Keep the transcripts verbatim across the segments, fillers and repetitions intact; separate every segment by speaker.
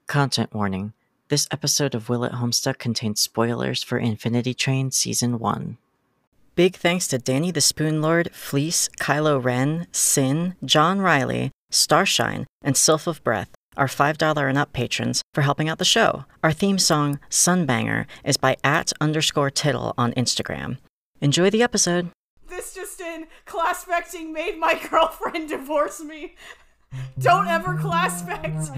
Speaker 1: Content warning. This episode of Will It Homestuck contains spoilers for Infinity Train Season one. Big thanks to Danny the Spoon Lord, Fleece, Kylo Ren, Sin, John Riley, Starshine, and Sylph of Breath, our five dollars and up patrons, for helping out the show. Our theme song, Sunbanger, is by at underscore tittle on Instagram. Enjoy the episode.
Speaker 2: This just in, class-specting made my girlfriend divorce me. Don't ever class-spect.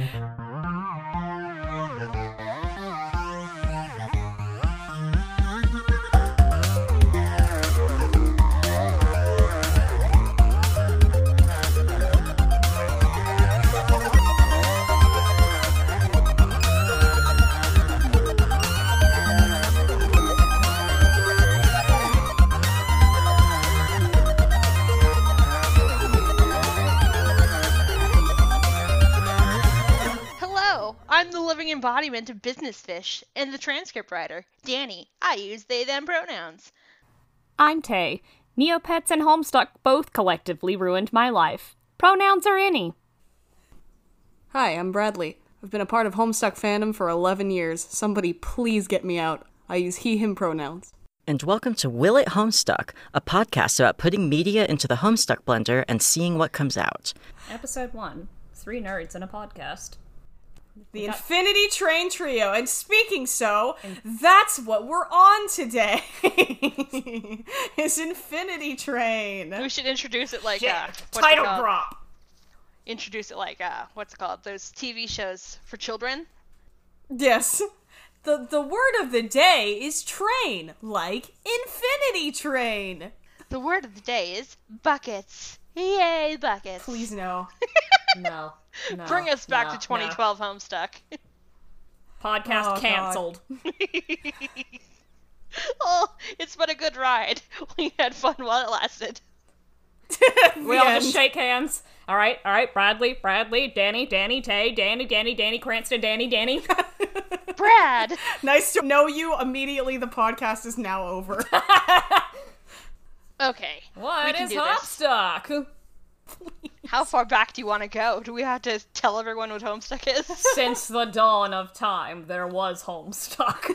Speaker 3: I'm the living embodiment of business fish, and the transcript writer, Danny. I use they, them pronouns.
Speaker 4: I'm Tay. Neopets and Homestuck both collectively ruined my life. Pronouns are any.
Speaker 2: Hi, I'm Bradley. I've been a part of Homestuck fandom for eleven years. Somebody please get me out. I use he, him pronouns.
Speaker 1: And welcome to Will It Homestuck, a podcast about putting media into the Homestuck blender and seeing what comes out.
Speaker 4: Episode one. Three nerds and a podcast.
Speaker 2: The Infinity Train Trio, and speaking so, that's what we're on today. Is Infinity Train.
Speaker 3: We should introduce it like
Speaker 2: yeah,
Speaker 3: uh,
Speaker 2: title drop.
Speaker 3: Introduce it like uh, what's it called? Those T V shows for children.
Speaker 2: Yes. The the word of the day is train, like Infinity Train.
Speaker 3: The word of the day is buckets. Yay, buckets.
Speaker 2: Please no.
Speaker 4: No. No,
Speaker 3: Bring us back
Speaker 4: no,
Speaker 3: to twenty twelve no. Homestuck.
Speaker 4: Podcast
Speaker 2: oh,
Speaker 4: cancelled.
Speaker 3: Oh, it's been a good ride. We had fun while it lasted.
Speaker 4: We all just shake hands. All right, all right. Bradley, Bradley, Danny, Danny, Tay, Danny, Danny, Danny, Cranston, Danny, Danny.
Speaker 3: Brad.
Speaker 2: Nice to know you. Immediately, the podcast is now over.
Speaker 3: Okay.
Speaker 4: What is Homestuck?
Speaker 3: How far back do you want to go? Do we have to tell everyone what Homestuck is?
Speaker 4: Since the dawn of time, there was Homestuck.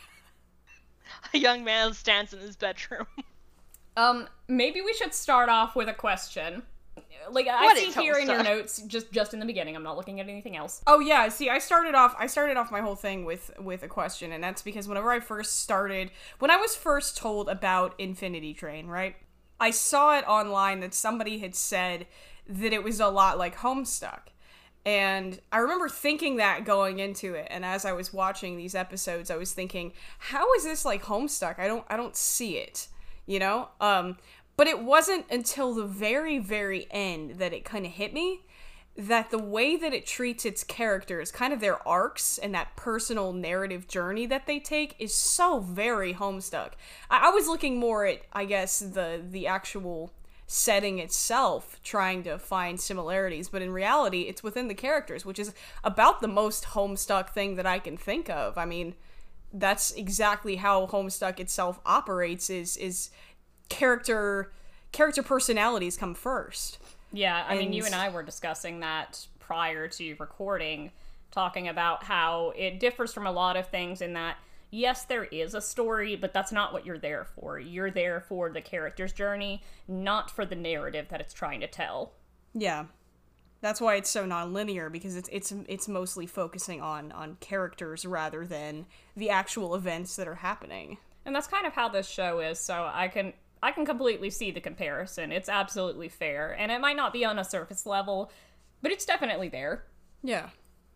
Speaker 3: A young man stands in his bedroom. Um,
Speaker 4: maybe we should start off with a question. Like, I
Speaker 3: what
Speaker 4: see here Homestuck? In your notes, just just in the beginning, I'm not looking at anything else.
Speaker 2: Oh yeah, see, I started off, I started off my whole thing with, with a question, and that's because whenever I first started, when I was first told about Infinity Train, right? I saw it online that somebody had said that it was a lot like Homestuck. And I remember thinking that going into it, and as I was watching these episodes, I was thinking, how is this like Homestuck? I don't I don't see it, you know? Um, but it wasn't until the very, very end that it kind of hit me that the way that it treats its characters, kind of their arcs and that personal narrative journey that they take is so very Homestuck. I, I was looking more at, I guess, the the actual setting itself, trying to find similarities, but in reality, it's within the characters, which is about the most Homestuck thing that I can think of. I mean, that's exactly how Homestuck itself operates, is is character character personalities come first.
Speaker 4: Yeah, I
Speaker 2: and...
Speaker 4: mean, you and I were discussing that prior to recording, talking about how it differs from a lot of things in that, yes, there is a story, but that's not what you're there for. You're there for the character's journey, not for the narrative that it's trying to tell.
Speaker 2: Yeah. That's why it's so non-linear, because it's it's it's mostly focusing on, on characters rather than the actual events that are happening.
Speaker 4: And that's kind of how this show is, so I can... I can completely see the comparison. It's absolutely fair. And it might not be on a surface level, but it's definitely there.
Speaker 2: Yeah.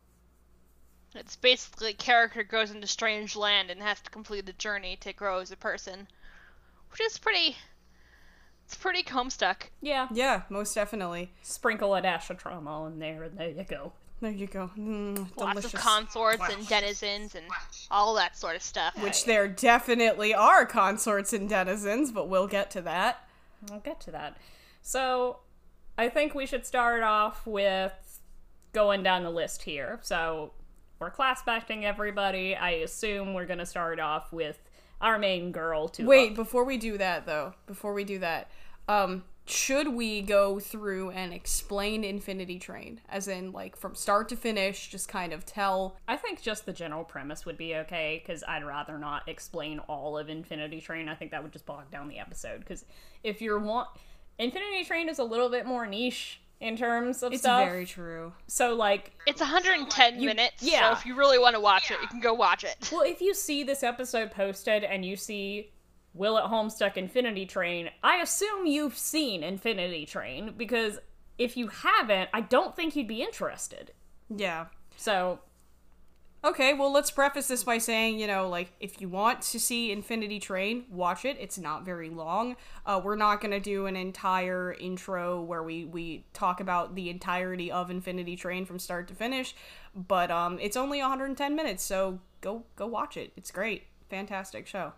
Speaker 3: It's basically a character goes into strange land and has to complete a journey to grow as a person. Which is pretty... It's pretty Homestuck.
Speaker 4: Yeah.
Speaker 2: Yeah, most definitely.
Speaker 4: Sprinkle a dash of trauma on there, and there you go.
Speaker 2: There you go. Mm,
Speaker 3: Lots
Speaker 2: delicious.
Speaker 3: of consorts and denizens and all that sort of stuff.
Speaker 2: Which there definitely are consorts and denizens, but we'll get to that.
Speaker 4: We'll get to that. So, I think we should start off with going down the list here. So, we're class-backing everybody. I assume we're going to start off with our main girl. To
Speaker 2: Wait, before we do that, though, before we do that, um, should we go through and explain Infinity Train? As in, like, from start to finish, just kind of tell...
Speaker 4: I think just the general premise would be okay, because I'd rather not explain all of Infinity Train. I think that would just bog down the episode, because if you're want... Infinity Train is a little bit more niche in terms of
Speaker 2: It's
Speaker 4: stuff.
Speaker 2: It's very true.
Speaker 4: So, like...
Speaker 3: It's one hundred ten
Speaker 4: you,
Speaker 3: minutes,
Speaker 4: yeah.
Speaker 3: so if you really want to watch it, you can go watch it.
Speaker 4: Well, if you see this episode posted and you see Will at Homestuck Infinity Train, I assume you've seen Infinity Train, because if you haven't, I don't think you'd be interested.
Speaker 2: Yeah.
Speaker 4: So...
Speaker 2: Okay, well, let's preface this by saying, you know, like, if you want to see Infinity Train, watch it. It's not very long. Uh, we're not going to do an entire intro where we, we talk about the entirety of Infinity Train from start to finish, but um, it's only one hundred ten minutes, so go go watch it. It's great. Fantastic show.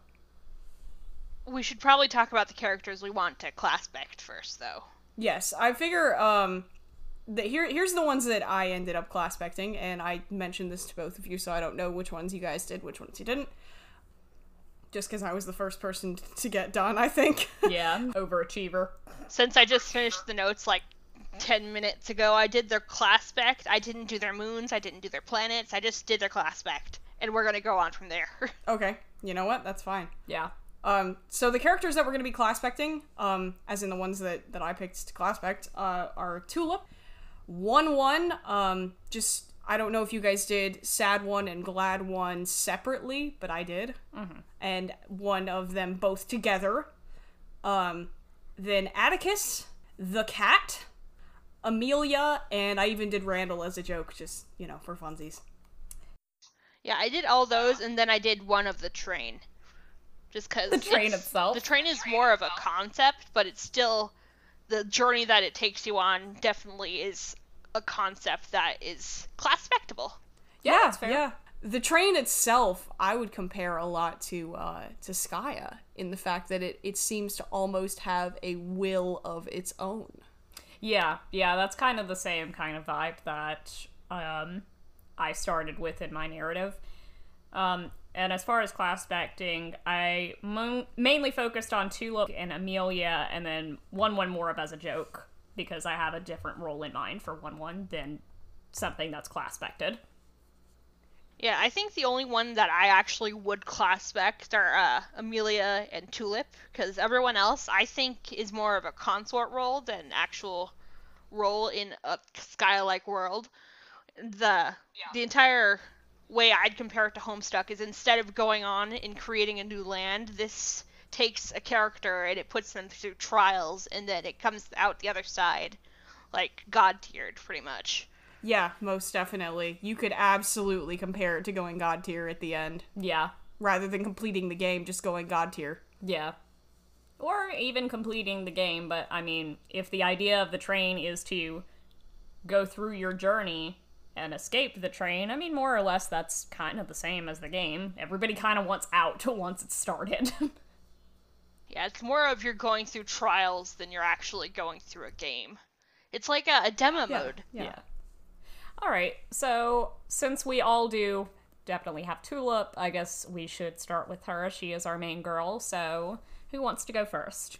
Speaker 3: We should probably talk about the characters we want to class-spect first, though.
Speaker 2: Yes, I figure, um... The, here, here's the ones that I ended up class-specting, and I mentioned this to both of you, so I don't know which ones you guys did, which ones you didn't. Just because I was the first person to get done, I think.
Speaker 4: Yeah, overachiever.
Speaker 3: Since I just finished the notes, like, ten minutes ago, I did their class-spect. I didn't do their moons, I didn't do their planets, I just did their class-spect. And we're gonna go on from there.
Speaker 2: Okay, you know what? That's fine.
Speaker 4: Yeah.
Speaker 2: Um, so the characters that we're going to be class-specting, um, as in the ones that, that I picked to class-spect, uh, are Tulip, one one, um, just, I don't know if you guys did Sad One and Glad One separately, but I did,
Speaker 4: mm-hmm.
Speaker 2: and one of them both together, um, then Atticus, the cat, Amelia, and I even did Randall as a joke, just, you know, for funsies.
Speaker 3: Yeah, I did all those, and then I did one of the train. Just because
Speaker 4: the train itself.
Speaker 3: The train is more of a concept, but it's still the journey that it takes you on. Definitely is a concept that is class-spectable.
Speaker 2: Yeah,
Speaker 4: that's fair.
Speaker 2: yeah. The train itself, I would compare a lot to uh, to Skaya in the fact that it it seems to almost have a will of its own.
Speaker 4: Yeah, yeah, that's kind of the same kind of vibe that um, I started with in my narrative. Um, and as far as class-specting, I mo- mainly focused on Tulip and Amelia, and then one one more of as a joke, because I have a different role in mind for one one than something that's class-spected.
Speaker 3: Yeah, I think the only one that I actually would class-spect are uh, Amelia and Tulip, because everyone else, I think, is more of a consort role than actual role in a Skya-like world. The yeah. the entire way I'd compare it to Homestuck is instead of going on and creating a new land, this takes a character and it puts them through trials, and then it comes out the other side, like, God-tiered, pretty much.
Speaker 2: Yeah, most definitely. You could absolutely compare it to going God tier at the end.
Speaker 4: Yeah.
Speaker 2: Rather than completing the game, just going God tier.
Speaker 4: Yeah. Or even completing the game, but, I mean, if the idea of the train is to go through your journey and escape the train, I mean, more or less that's kind of the same as the game. Everybody kind of wants out once it's started.
Speaker 3: Yeah, it's more of you're going through trials than you're actually going through a game. It's like a, a demo
Speaker 2: yeah,
Speaker 3: mode.
Speaker 2: Yeah.
Speaker 4: yeah. Alright, so since we all do definitely have Tulip, I guess we should start with her. She is our main girl, so who wants to go first?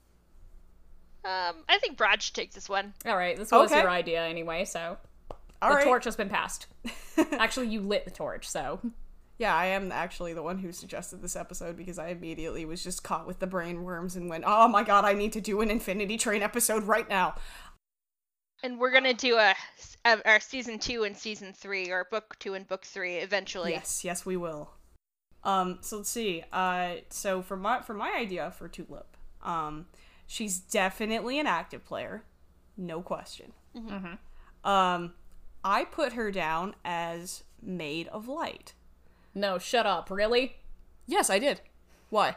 Speaker 3: Um, I think Brad should take this one.
Speaker 4: Alright, this was
Speaker 2: Okay.
Speaker 4: your idea anyway, so
Speaker 2: All
Speaker 4: the
Speaker 2: right.
Speaker 4: torch has been passed. Actually, you lit the torch, so...
Speaker 2: Yeah, I am actually the one who suggested this episode because I immediately was just caught with the brain worms and went, oh my god, I need to do an Infinity Train episode right now.
Speaker 3: And we're gonna do a, a our season two and season three, or book two and book three eventually.
Speaker 2: Yes, yes, we will. Um, so let's see. Uh, so for my for my idea for Tulip, um, she's definitely an active player, no question.
Speaker 4: Mm-hmm.
Speaker 2: Um, I put her down as Maid of Light.
Speaker 4: No, shut up, really?
Speaker 2: Yes, I did. Why?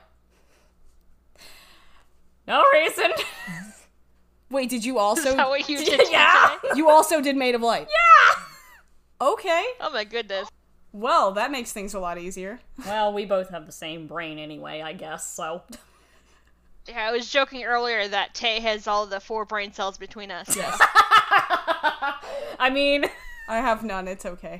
Speaker 4: No reason.
Speaker 2: Wait, did you also?
Speaker 3: Is that what you did?
Speaker 4: Yeah.
Speaker 3: today?
Speaker 2: You also did Maid of Light.
Speaker 4: Yeah!
Speaker 2: Okay.
Speaker 3: Oh my goodness.
Speaker 2: Well, that makes things a lot easier.
Speaker 4: Well, we both have the same brain anyway, I guess, so...
Speaker 3: Yeah, I was joking earlier that Tay has all the four brain cells between us.
Speaker 2: Yes.
Speaker 4: I mean...
Speaker 2: I have none, it's okay.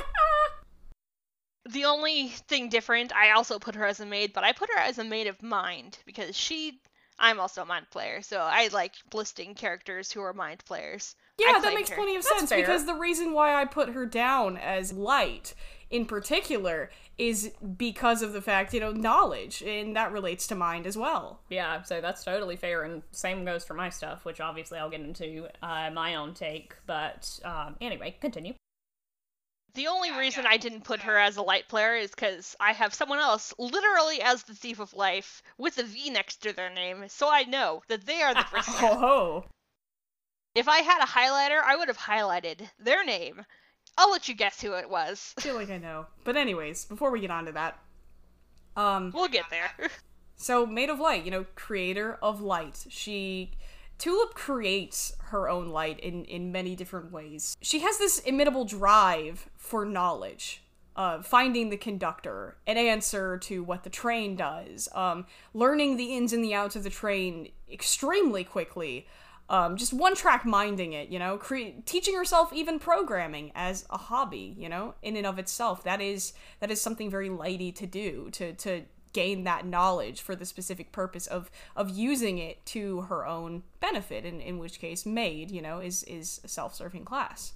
Speaker 3: The only thing different, I also put her as a maid, but I put her as a maid of mind, because she, I'm also a mind player, so I like listing characters who are mind players.
Speaker 2: Yeah,
Speaker 3: I
Speaker 2: that makes plenty of sense,
Speaker 4: fair.
Speaker 2: because the reason why I put her down as light, in particular, is because of the fact, you know, knowledge, and that relates to mind as well.
Speaker 4: Yeah, so that's totally fair, and same goes for my stuff, which obviously I'll get into uh, my own take, but um, anyway, continue.
Speaker 3: The only reason I didn't put her as a light player is because I have someone else literally as the Thief of Life with a V next to their name, so I know that they are the person.
Speaker 2: Oh,
Speaker 3: If I had a highlighter, I would have highlighted their name. I'll let you guess who it was.
Speaker 2: I feel like I know. But anyways, before we get on to that, um,
Speaker 3: We'll get there.
Speaker 2: so Made of Light, you know, creator of light. She, Tulip creates her own light in, in many different ways. She has this inimitable drive for knowledge. Uh, finding the conductor, an answer to what the train does, um, learning the ins and the outs of the train extremely quickly, um, just one-track minding it, you know, cre- teaching herself even programming as a hobby, you know, in and of itself. That is that is something very lighty to do, to to gain that knowledge for the specific purpose of of using it to her own benefit, in, in which case Maid, you know, is, is a self-serving class.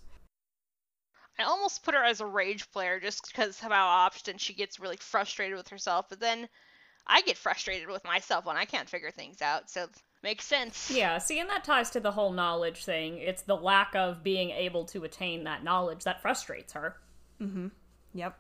Speaker 3: I almost put her as a rage player just because of how often she gets really frustrated with herself, but then I get frustrated with myself when I can't figure things out, so makes sense.
Speaker 4: Yeah, see, and that ties to the whole knowledge thing. It's the lack of being able to attain that knowledge that frustrates her.
Speaker 2: Mm-hmm. Yep.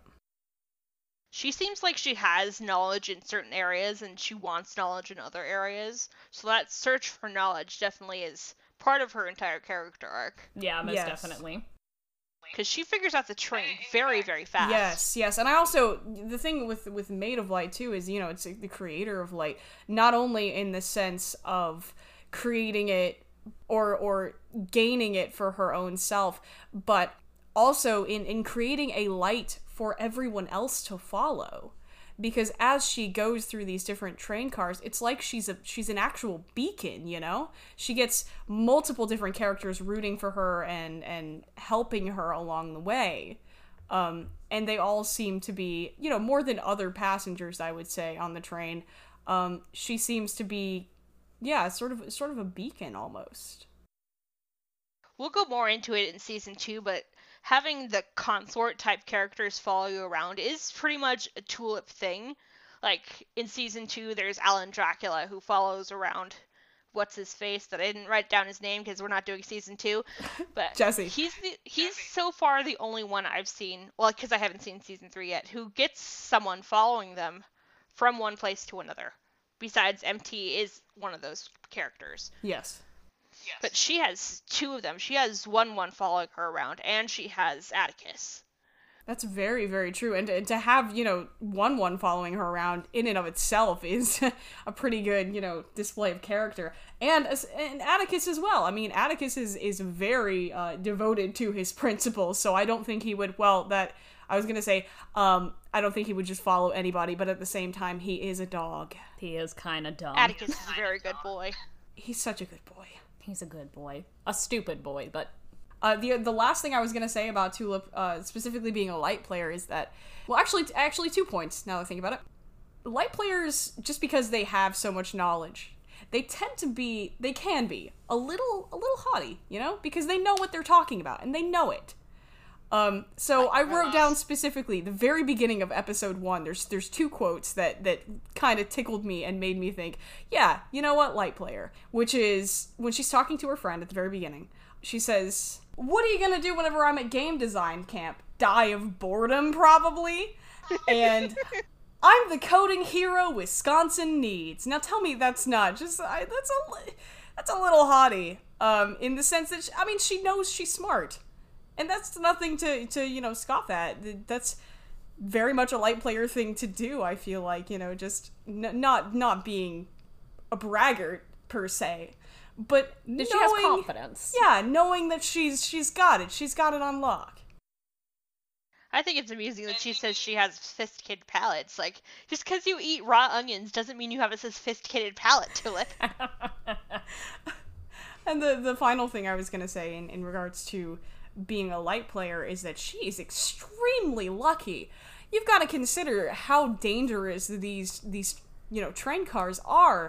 Speaker 3: She seems like she has knowledge in certain areas and she wants knowledge in other areas, so that search for knowledge definitely is part of her entire character arc.
Speaker 4: Yeah, most
Speaker 2: Yes.
Speaker 4: definitely.
Speaker 3: Because she figures out the train very, very fast.
Speaker 2: Yes, yes, and I also, the thing with with Made of Light too is, you know, it's the creator of light, not only in the sense of creating it or or gaining it for her own self, but also in in creating a light for everyone else to follow. Because as she goes through these different train cars, it's like she's a she's an actual beacon, you know? She gets multiple different characters rooting for her and and helping her along the way. Um, and they all seem to be, you know, more than other passengers, I would say, on the train. Um, she seems to be, yeah, sort of sort of a beacon almost.
Speaker 3: We'll go more into it in season two, but having the consort type characters follow you around is pretty much a Tulip thing. Like in season two, there's Alan Dracula who follows around what's his face that I didn't write down his name because we're not doing season two. But
Speaker 2: Jesse.
Speaker 3: he's the, he's so far the only one I've seen, well, because I haven't seen season three yet, who gets someone following them from one place to another. Besides, M T is one of those characters.
Speaker 2: Yes.
Speaker 3: But she has two of them. She has one one following her around, and she has Atticus.
Speaker 2: That's very, very true. And to, to have, you know, one one following her around in and of itself is a pretty good, you know, display of character. And, and Atticus as well. I mean, Atticus is, is very uh, devoted to his principles, so I don't think he would, well, that, I was gonna say, um, I don't think he would just follow anybody, but at the same time, he is a dog.
Speaker 4: He is kind of dumb.
Speaker 3: Atticus is a very good boy.
Speaker 2: He's such a good boy.
Speaker 4: He's a good boy. A stupid boy, but...
Speaker 2: Uh, the the last thing I was gonna say about Tulip, uh, specifically being a light player, is that, well, actually, actually two points. Now that I think about it, light players, just because they have so much knowledge, they tend to be, they can be a little, a little haughty, you know, because they know what they're talking about and they know it. Um, so I wrote down specifically the very beginning of episode one. There's there's two quotes that that kind of tickled me and made me think, yeah, you know what, light player, which is when she's talking to her friend at the very beginning. She says, "What are you gonna do whenever I'm at game design camp? Die of boredom, probably." And I'm the coding hero Wisconsin needs. Now tell me that's not just I, that's a that's a little haughty. Um, in the sense that she, I mean she knows she's smart. And that's nothing to, to, you know, scoff at. That's very much a light player thing to do, I feel like, you know, just n- not not being a braggart, per se. But knowing,
Speaker 4: she has confidence.
Speaker 2: Yeah, knowing that she's she's got it. She's got it on lock.
Speaker 3: I think it's amusing that she says she has sophisticated palates. Like, just because you eat raw onions doesn't mean you have a sophisticated palate, Tulip.
Speaker 2: And the, the final thing I was going to say in, in regards to being a light player is that she is extremely lucky. You've got to consider how dangerous these these you know train cars are,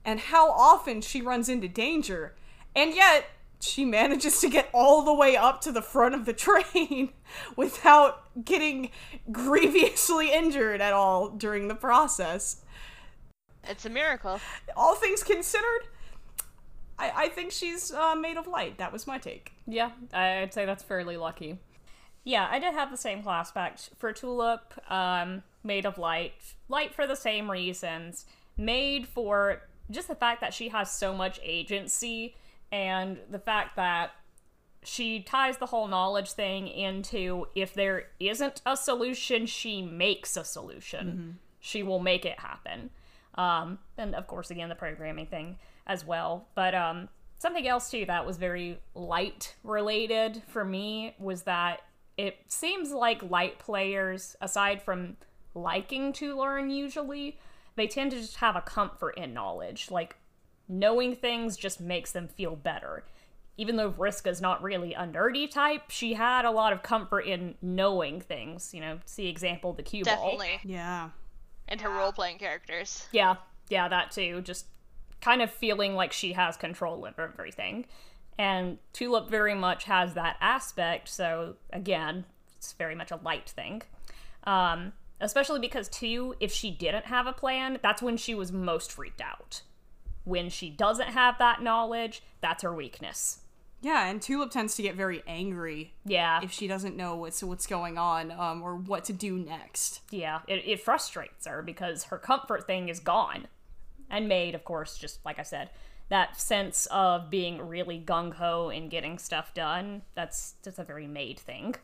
Speaker 2: and how often she runs into danger. And yet, she manages to get all the way up to the front of the train without getting grievously injured at all during the process.
Speaker 3: It's a miracle.
Speaker 2: All things considered, I, I think she's uh, made of light. That was my take.
Speaker 4: Yeah, I'd say that's fairly lucky. Yeah, I did have the same class spec for Tulip, um, made of light. Light for the same reasons. Made for just the fact that she has so much agency, and the fact that she ties the whole knowledge thing into, if there isn't a solution, she makes a solution. Mm-hmm. She will make it happen. Um, and of course, again, the programming thing as well. But um, something else, too, that was very light-related for me was that it seems like light players, aside from liking to learn usually, they tend to just have a comfort in knowledge. Like, knowing things just makes them feel better. Even though Vriska's not really a nerdy type, she had a lot of comfort in knowing things. You know, see example, the cue ball.
Speaker 3: Definitely.
Speaker 2: Yeah.
Speaker 3: And her role-playing characters.
Speaker 4: Yeah, yeah, that too. Just kind of feeling like she has control over everything. And Tulip very much has that aspect, so again, it's very much a light thing. Um, especially because, too, if she didn't have a plan, that's when she was most freaked out. When she doesn't have that knowledge, that's her weakness.
Speaker 2: Yeah, and Tulip tends to get very angry.
Speaker 4: Yeah.
Speaker 2: If she doesn't know what's what's going on, um, or what to do next.
Speaker 4: Yeah, it, it frustrates her because her comfort thing is gone. And Maid, of course, just like I said, that sense of being really gung-ho and getting stuff done, that's that's a very Maid thing.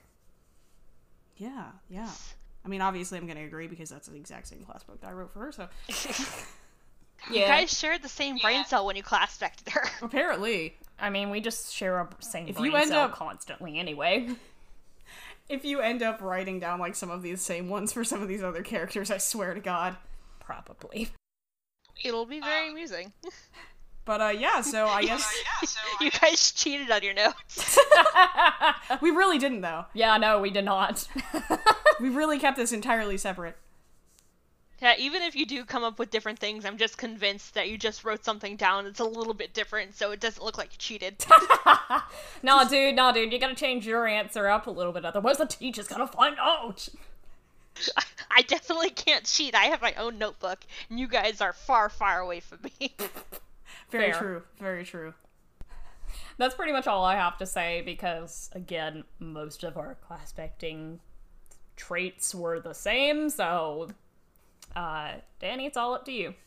Speaker 2: Yeah, yeah. I mean, obviously I'm going to agree because that's the exact same class book that I wrote for her, so...
Speaker 3: Yeah. You guys shared the same brain cell when you class spec'd her.
Speaker 2: Apparently.
Speaker 4: I mean, we just share a same
Speaker 2: if
Speaker 4: brain
Speaker 2: you end
Speaker 4: cell
Speaker 2: up,
Speaker 4: constantly anyway.
Speaker 2: If you end up writing down, like, some of these same ones for some of these other characters, I swear to God.
Speaker 4: Probably.
Speaker 3: It'll be very amusing.
Speaker 2: But, uh, yeah, so I guess...
Speaker 3: uh, yeah, so you I guess... guys cheated on your notes.
Speaker 2: We really didn't, though.
Speaker 4: Yeah, no, we did not.
Speaker 2: We really kept this entirely separate.
Speaker 3: Yeah, even if you do come up with different things, I'm just convinced that you just wrote something down that's a little bit different, so it doesn't look like you cheated.
Speaker 4: No, dude, no, dude, you gotta change your answer up a little bit, otherwise the teacher's gonna find out.
Speaker 3: I definitely can't cheat. I have my own notebook, and you guys are far, far away from me.
Speaker 2: Very
Speaker 4: Fair.
Speaker 2: true, very true.
Speaker 4: That's pretty much all I have to say, because, again, most of our class specting traits were the same, so... Uh, Danny, it's all up to you.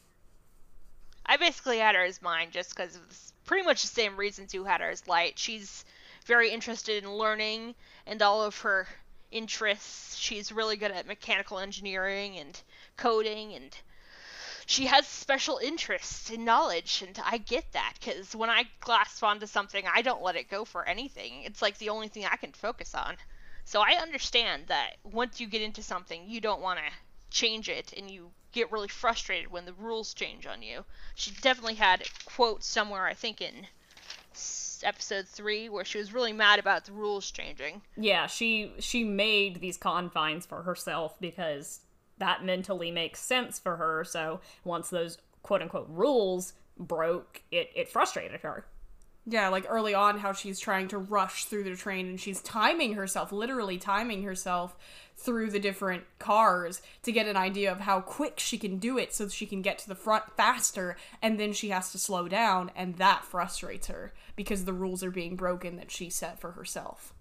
Speaker 3: I basically had her as mine just because of pretty much the same reasons you had her as light. She's very interested in learning and all of her interests. She's really good at mechanical engineering and coding, and she has special interests in knowledge, and I get that, because when I grasp onto something, I don't let it go for anything. It's like the only thing I can focus on. So I understand that once you get into something, you don't want to change it, and you get really frustrated when the rules change on you. She definitely had quotes somewhere, I think in episode three, where she was really mad about the rules changing.
Speaker 4: Yeah, she she made these confines for herself because that mentally makes sense for her, so once those quote-unquote rules broke, it, it frustrated her.
Speaker 2: Yeah, like early on, how she's trying to rush through the train, and she's timing herself, literally timing herself through the different cars to get an idea of how quick she can do it so that she can get to the front faster, and then she has to slow down, and that frustrates her because the rules are being broken that she set for herself.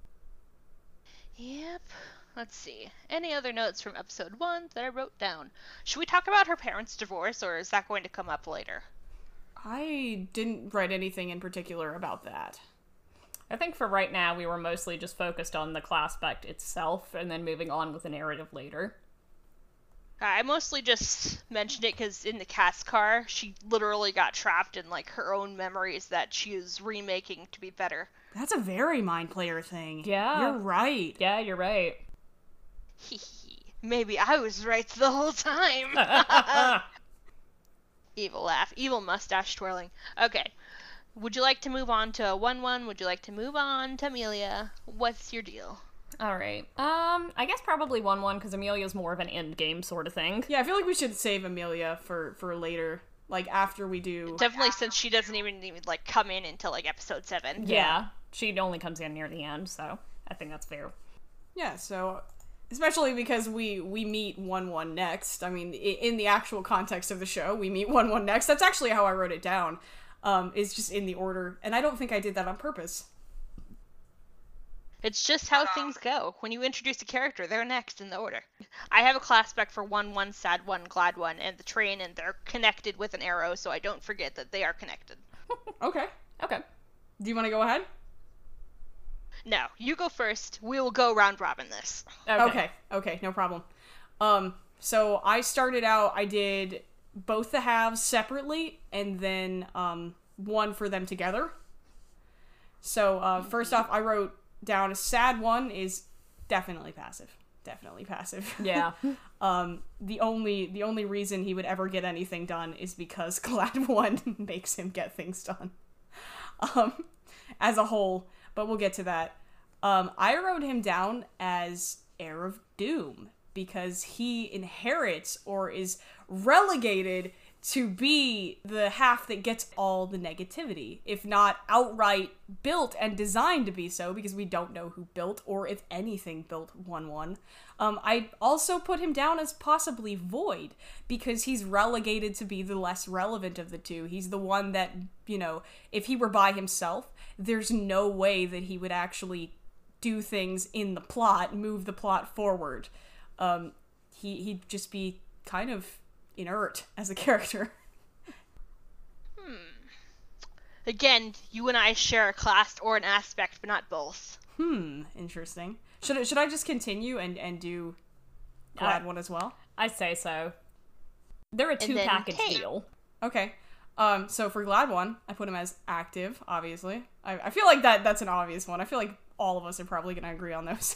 Speaker 3: Yep. Let's see. Any other notes from episode one that I wrote down? Should we talk about her parents' divorce, or is that going to come up later?
Speaker 2: I didn't write anything in particular about that.
Speaker 4: I think for right now, we were mostly just focused on the class spec itself, and then moving on with the narrative later.
Speaker 3: I mostly just mentioned it because in the cast car, she literally got trapped in, like, her own memories that she is remaking to be better.
Speaker 2: That's a very Mind Player thing.
Speaker 4: Yeah.
Speaker 2: You're right.
Speaker 4: Yeah, you're right.
Speaker 3: Maybe I was right the whole time. Evil laugh. Evil mustache twirling. Okay. Would you like to move on to one one? Would you like to move on to Amelia? What's your deal?
Speaker 4: Alright. Um, I guess probably one one, because Amelia's more of an end game sort of thing.
Speaker 2: Yeah, I feel like we should save Amelia for, for later. Like after we do.
Speaker 3: Definitely, since she doesn't even, even like come in until like episode seven.
Speaker 4: Yeah, she only comes in near the end, so I think that's fair.
Speaker 2: Yeah, so especially because we we meet one one next. I mean, i- in the actual context of the show, we meet one one next. That's actually how I wrote it down. Um, it's just in the order, and I don't think I did that on purpose.
Speaker 3: It's just how things go. When you introduce a character, they're next in the order. I have a class spec for one one, sad one, glad one, and the train, and they're connected with an arrow, so I don't forget that they are connected.
Speaker 2: Okay.
Speaker 4: Okay.
Speaker 2: Do you want to go ahead?
Speaker 3: No, you go first. We will go round robin this.
Speaker 4: Okay.
Speaker 2: Okay. Okay, no problem. Um, so I started out, I did both the halves separately, and then um, one for them together. So uh, first off, I wrote down a sad one is definitely passive. Definitely passive.
Speaker 4: Yeah.
Speaker 2: um, the only the only reason he would ever get anything done is because Glad One makes him get things done. Um, as a whole, but we'll get to that. Um, I wrote him down as Heir of Doom because he inherits or is relegated to be the half that gets all the negativity, if not outright built and designed to be so, because we don't know who built or if anything built one one. Um, I also put him down as possibly Void, because he's relegated to be the less relevant of the two. He's the one that, you know, if he were by himself, there's no way that he would actually do things in the plot, move the plot forward. Um, he, he'd just be kind of inert as a character.
Speaker 3: Hmm. Again, you and I share a class or an aspect, but not both.
Speaker 2: Hmm, interesting. Should I, should I just continue and, and do Glad
Speaker 4: Uh,
Speaker 2: One as well?
Speaker 4: I say so. They're a
Speaker 3: then
Speaker 4: two-package
Speaker 3: Kate.
Speaker 4: deal.
Speaker 2: Okay. Um, so for Glad One, I put him as active, obviously. I, I feel like that that's an obvious one. I feel like all of us are probably going to agree on those.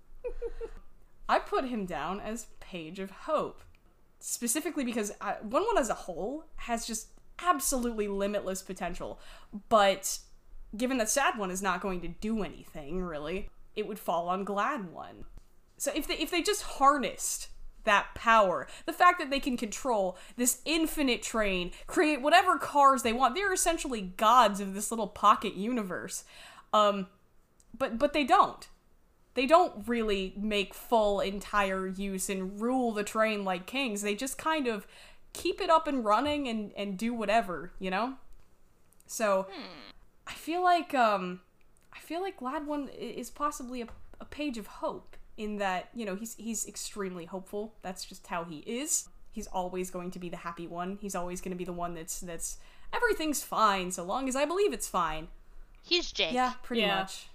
Speaker 2: I put him down as Page of Hope. Specifically because I, one one as a whole has just absolutely limitless potential. But given that Sad One is not going to do anything, really, it would fall on Glad One. So if they if they just harnessed that power, the fact that they can control this infinite train, create whatever cars they want, they're essentially gods of this little pocket universe. Um, but but they don't. They don't really make full entire use and rule the train like kings. They just kind of keep it up and running and, and do whatever, you know? So
Speaker 3: Hmm.
Speaker 2: I feel like um I feel like Glad One i- is possibly a, a page of hope in that, you know, he's he's extremely hopeful. That's just how he is. He's always going to be the happy one. He's always going to be the one that's that's everything's fine so long as I believe it's fine.
Speaker 3: He's Jake.
Speaker 2: Yeah, pretty
Speaker 4: Yeah.
Speaker 2: much.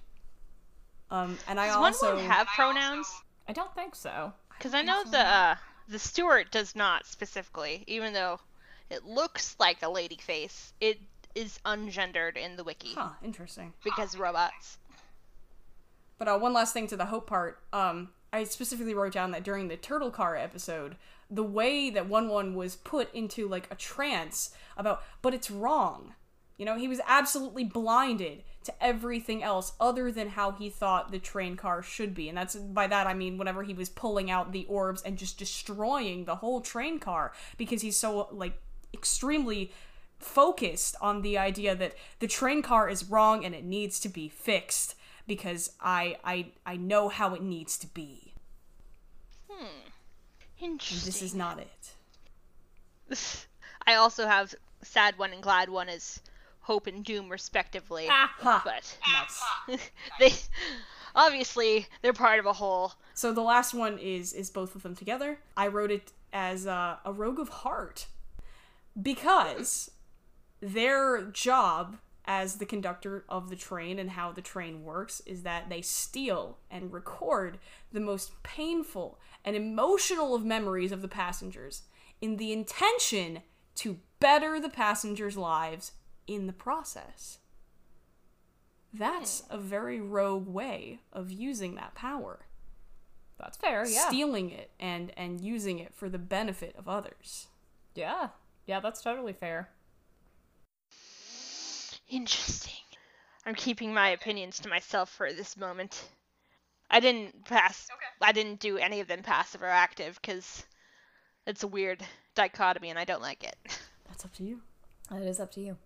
Speaker 2: Um and I
Speaker 3: Does
Speaker 2: also
Speaker 3: one one have pronouns?
Speaker 4: I don't think so.
Speaker 3: Because I know the uh, the Stewart does not specifically, even though it looks like a lady face. It is ungendered in the wiki
Speaker 2: Huh, interesting.
Speaker 3: because robots.
Speaker 2: But uh, one last thing to the hope part. Um, I specifically wrote down that during the Turtle Car episode, the way that one one was put into like a trance about, but it's wrong. You know, he was absolutely blinded to everything else other than how he thought the train car should be. And that's by that I mean whenever he was pulling out the orbs and just destroying the whole train car because he's so like extremely focused on the idea that the train car is wrong and it needs to be fixed because I I I know how it needs to be.
Speaker 3: Hmm.
Speaker 2: And
Speaker 3: Interesting.
Speaker 2: this is not it.
Speaker 3: I also have sad one and glad one as hope and doom respectively.
Speaker 4: Ah,
Speaker 2: Ha.
Speaker 3: But
Speaker 2: Nice.
Speaker 3: they obviously they're part of a whole.
Speaker 2: So the last one is is both of them together. I wrote it as uh, a rogue of heart because their job as the conductor of the train and how the train works is that they steal and record the most painful and emotional of memories of the passengers in the intention to better the passengers' lives in the process. That's a very rogue way of using that power.
Speaker 4: that's fair, yeah.
Speaker 2: Stealing it and and using it for the benefit of others.
Speaker 4: Yeah. Yeah, that's totally fair.
Speaker 3: Interesting. I'm keeping my opinions to myself for this moment. I didn't pass. I didn't do any of them passive or active because it's a weird dichotomy and I don't like it.
Speaker 4: That's up to you. That is up to you.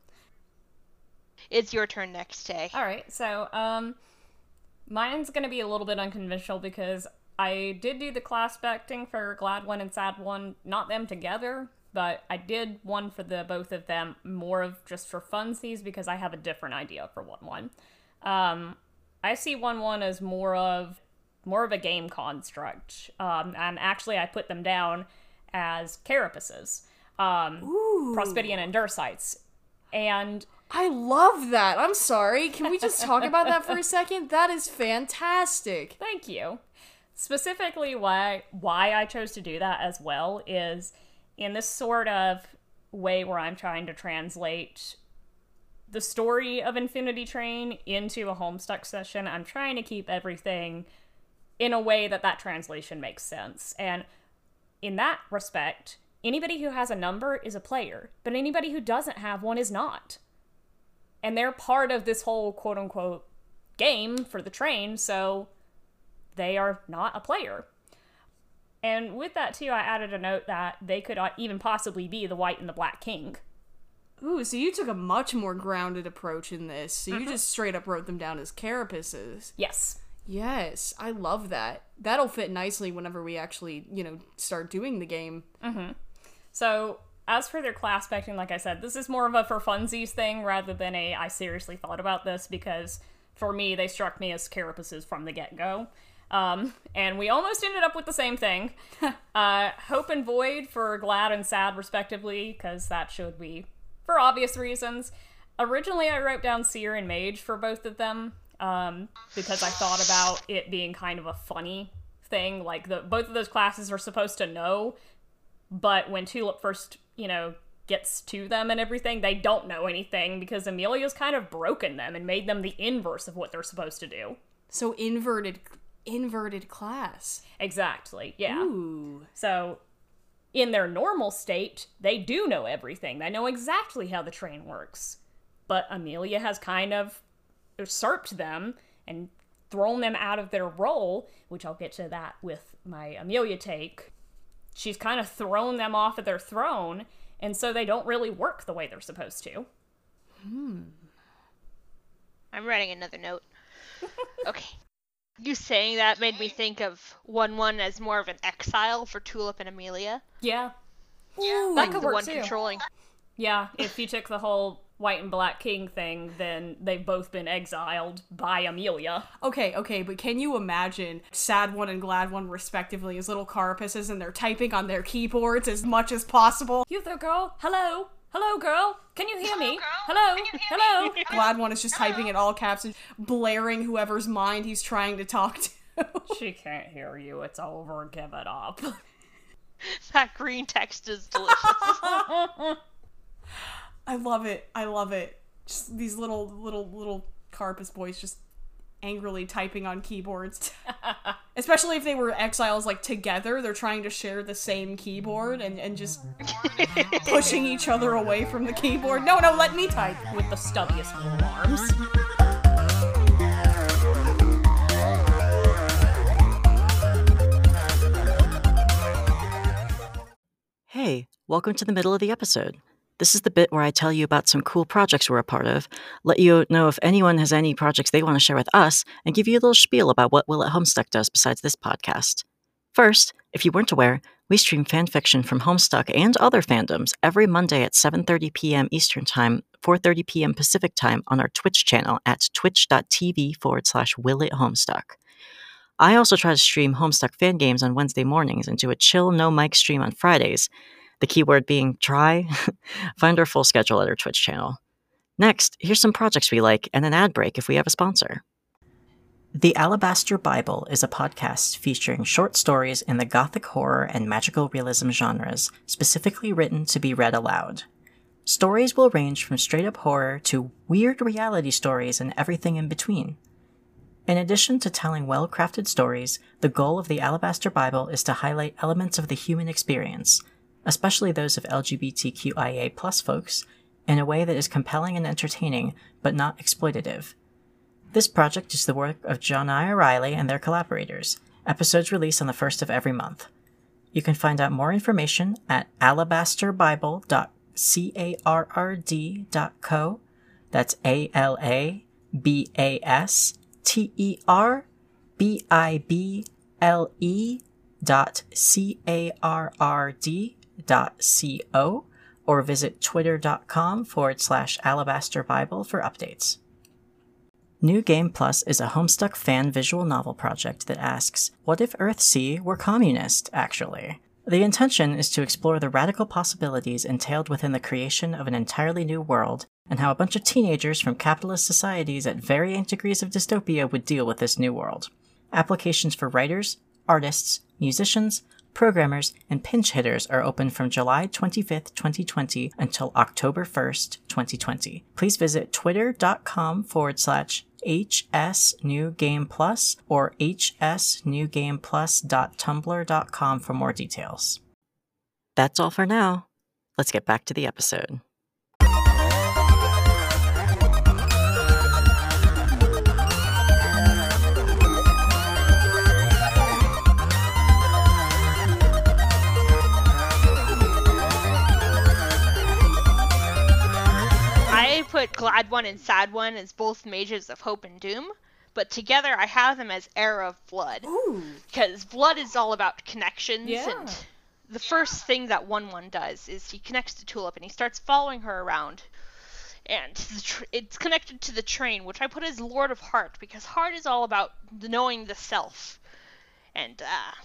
Speaker 3: It's your turn next, Tay.
Speaker 4: All right, so um, mine's going to be a little bit unconventional because I did do the class specting for Glad One and Sad One, not them together, but I did one for the both of them more of just for funsies because I have a different idea for One One. Um, I see One One as more of more of a game construct, um, and actually I put them down as carapaces, um, Prospidian and Dursites, and
Speaker 2: I love that. I'm sorry. Can we just talk about that for a second? That is fantastic.
Speaker 4: Thank you. Specifically, why why I chose to do that as well is in this sort of way where I'm trying to translate the story of Infinity Train into a Homestuck session. I'm trying to keep everything in a way that that translation makes sense. And in that respect, anybody who has a number is a player, but anybody who doesn't have one is not. And they're part of this whole quote-unquote game for the train, so they are not a player. And with that, too, I added a note that they could even possibly be the White and the Black King.
Speaker 2: Ooh, so you took a much more grounded approach in this. So you
Speaker 4: Mm-hmm.
Speaker 2: just straight up wrote them down as carapaces.
Speaker 4: Yes.
Speaker 2: Yes, I love that. That'll fit nicely whenever we actually, you know, start doing the game.
Speaker 4: Mm-hmm. So, as for their class specting, like I said, this is more of a for funsies thing rather than a I seriously thought about this because, for me, they struck me as carapaces from the get-go. Um, and we almost ended up with the same thing. uh, Hope and Void for Glad and Sad, respectively, because that should be, for obvious reasons. Originally, I wrote down Seer and Mage for both of them, um, because I thought about it being kind of a funny thing. Like, the both of those classes are supposed to know, but when Tulip first, you know, gets to them and everything, they don't know anything because Amelia's kind of broken them and made them the inverse of what they're supposed to do.
Speaker 2: So inverted inverted class.
Speaker 4: Exactly, yeah.
Speaker 2: Ooh.
Speaker 4: So, in their normal state, they do know everything. They know exactly how the train works. But Amelia has kind of usurped them and thrown them out of their role, which I'll get to that with my Amelia take. She's kind of thrown them off of their throne, and so they don't really work the way they're supposed to.
Speaker 2: Hmm.
Speaker 3: I'm writing another note. Okay. You saying that made me think of one one as more of an exile for Tulip and Amelia.
Speaker 4: Yeah.
Speaker 2: Ooh.
Speaker 4: That
Speaker 3: Like
Speaker 4: could
Speaker 3: the
Speaker 4: work
Speaker 3: one
Speaker 4: too.
Speaker 3: controlling.
Speaker 4: Yeah, if you took the whole White and Black King thing, then they've both been exiled by Amelia.
Speaker 2: Okay, okay, but can you imagine Sad One and Glad One, respectively, as little carapaces, and they're typing on their keyboards as much as possible?
Speaker 4: You there, girl? Hello? Hello, girl? Can you hear me? Hello? Hello?
Speaker 2: Glad One is just typing in all caps and blaring whoever's mind he's trying to talk to.
Speaker 4: She can't hear you. It's over. Give it up.
Speaker 3: That green text is delicious.
Speaker 2: I love it. I love it. Just these little, little, little carapace boys just angrily typing on keyboards. Especially if they were exiles, like, together. They're trying to share the same keyboard and, and just pushing each other away from the keyboard. No, no, let me type.
Speaker 4: With the stubbiest little arms.
Speaker 1: Hey, welcome to the middle of the episode. This is the bit where I tell you about some cool projects we're a part of, let you know if anyone has any projects they want to share with us, and give you a little spiel about what Will It Homestuck does besides this podcast. First, if you weren't aware, we stream fanfiction from Homestuck and other fandoms every Monday at seven thirty p.m. Eastern Time, four thirty p.m. Pacific Time on our Twitch channel at twitch.tv forward slash Will It Homestuck. I also try to stream Homestuck fan games on Wednesday mornings and do a chill no mic stream on Fridays. The keyword being try. Find our full schedule at our Twitch channel. Next, here's some projects we like and an ad break if we have a sponsor. The Alabaster Bible is a podcast featuring short stories in the gothic horror and magical realism genres, specifically written to be read aloud. Stories will range from straight-up horror to weird reality stories and everything in between. In addition to telling well-crafted stories, the goal of the Alabaster Bible is to highlight elements of the human experience, especially those of L G B T Q I A plus folks, in a way that is compelling and entertaining, but not exploitative. This project is the work of John I. O'Reilly and their collaborators. Episodes release on the first of every month. You can find out more information at alabaster bible dot C A R R D dot co. That's A L A B A S T E R B I B L E dot C A R R D dot C O, or visit twitter.com forward slash Alabaster Bible for updates. New Game Plus is a Homestuck fan visual novel project that asks, what if Earthsea were communist, actually? The intention is to explore the radical possibilities entailed within the creation of an entirely new world, and how a bunch of teenagers from capitalist societies at varying degrees of dystopia would deal with this new world. Applications for writers, artists, musicians, programmers, and pinch hitters are open from July twenty-fifth, twenty twenty until October first, twenty twenty. Please visit twitter.com forward slash HS New Game Plus or hsnewgameplus.tumblr.com for more details. That's all for now. Let's get back to the episode.
Speaker 3: I put Glad One and Sad One as both mages of hope and doom, but together I have them as Heir of Blood.
Speaker 2: Ooh.
Speaker 3: Because blood is all about connections,
Speaker 2: Yeah.
Speaker 3: and the first thing that One One does is he connects to Tulip and he starts following her around. And the tr- it's connected to the train, which I put as Lord of Heart, because Heart is all about knowing the self. And uh,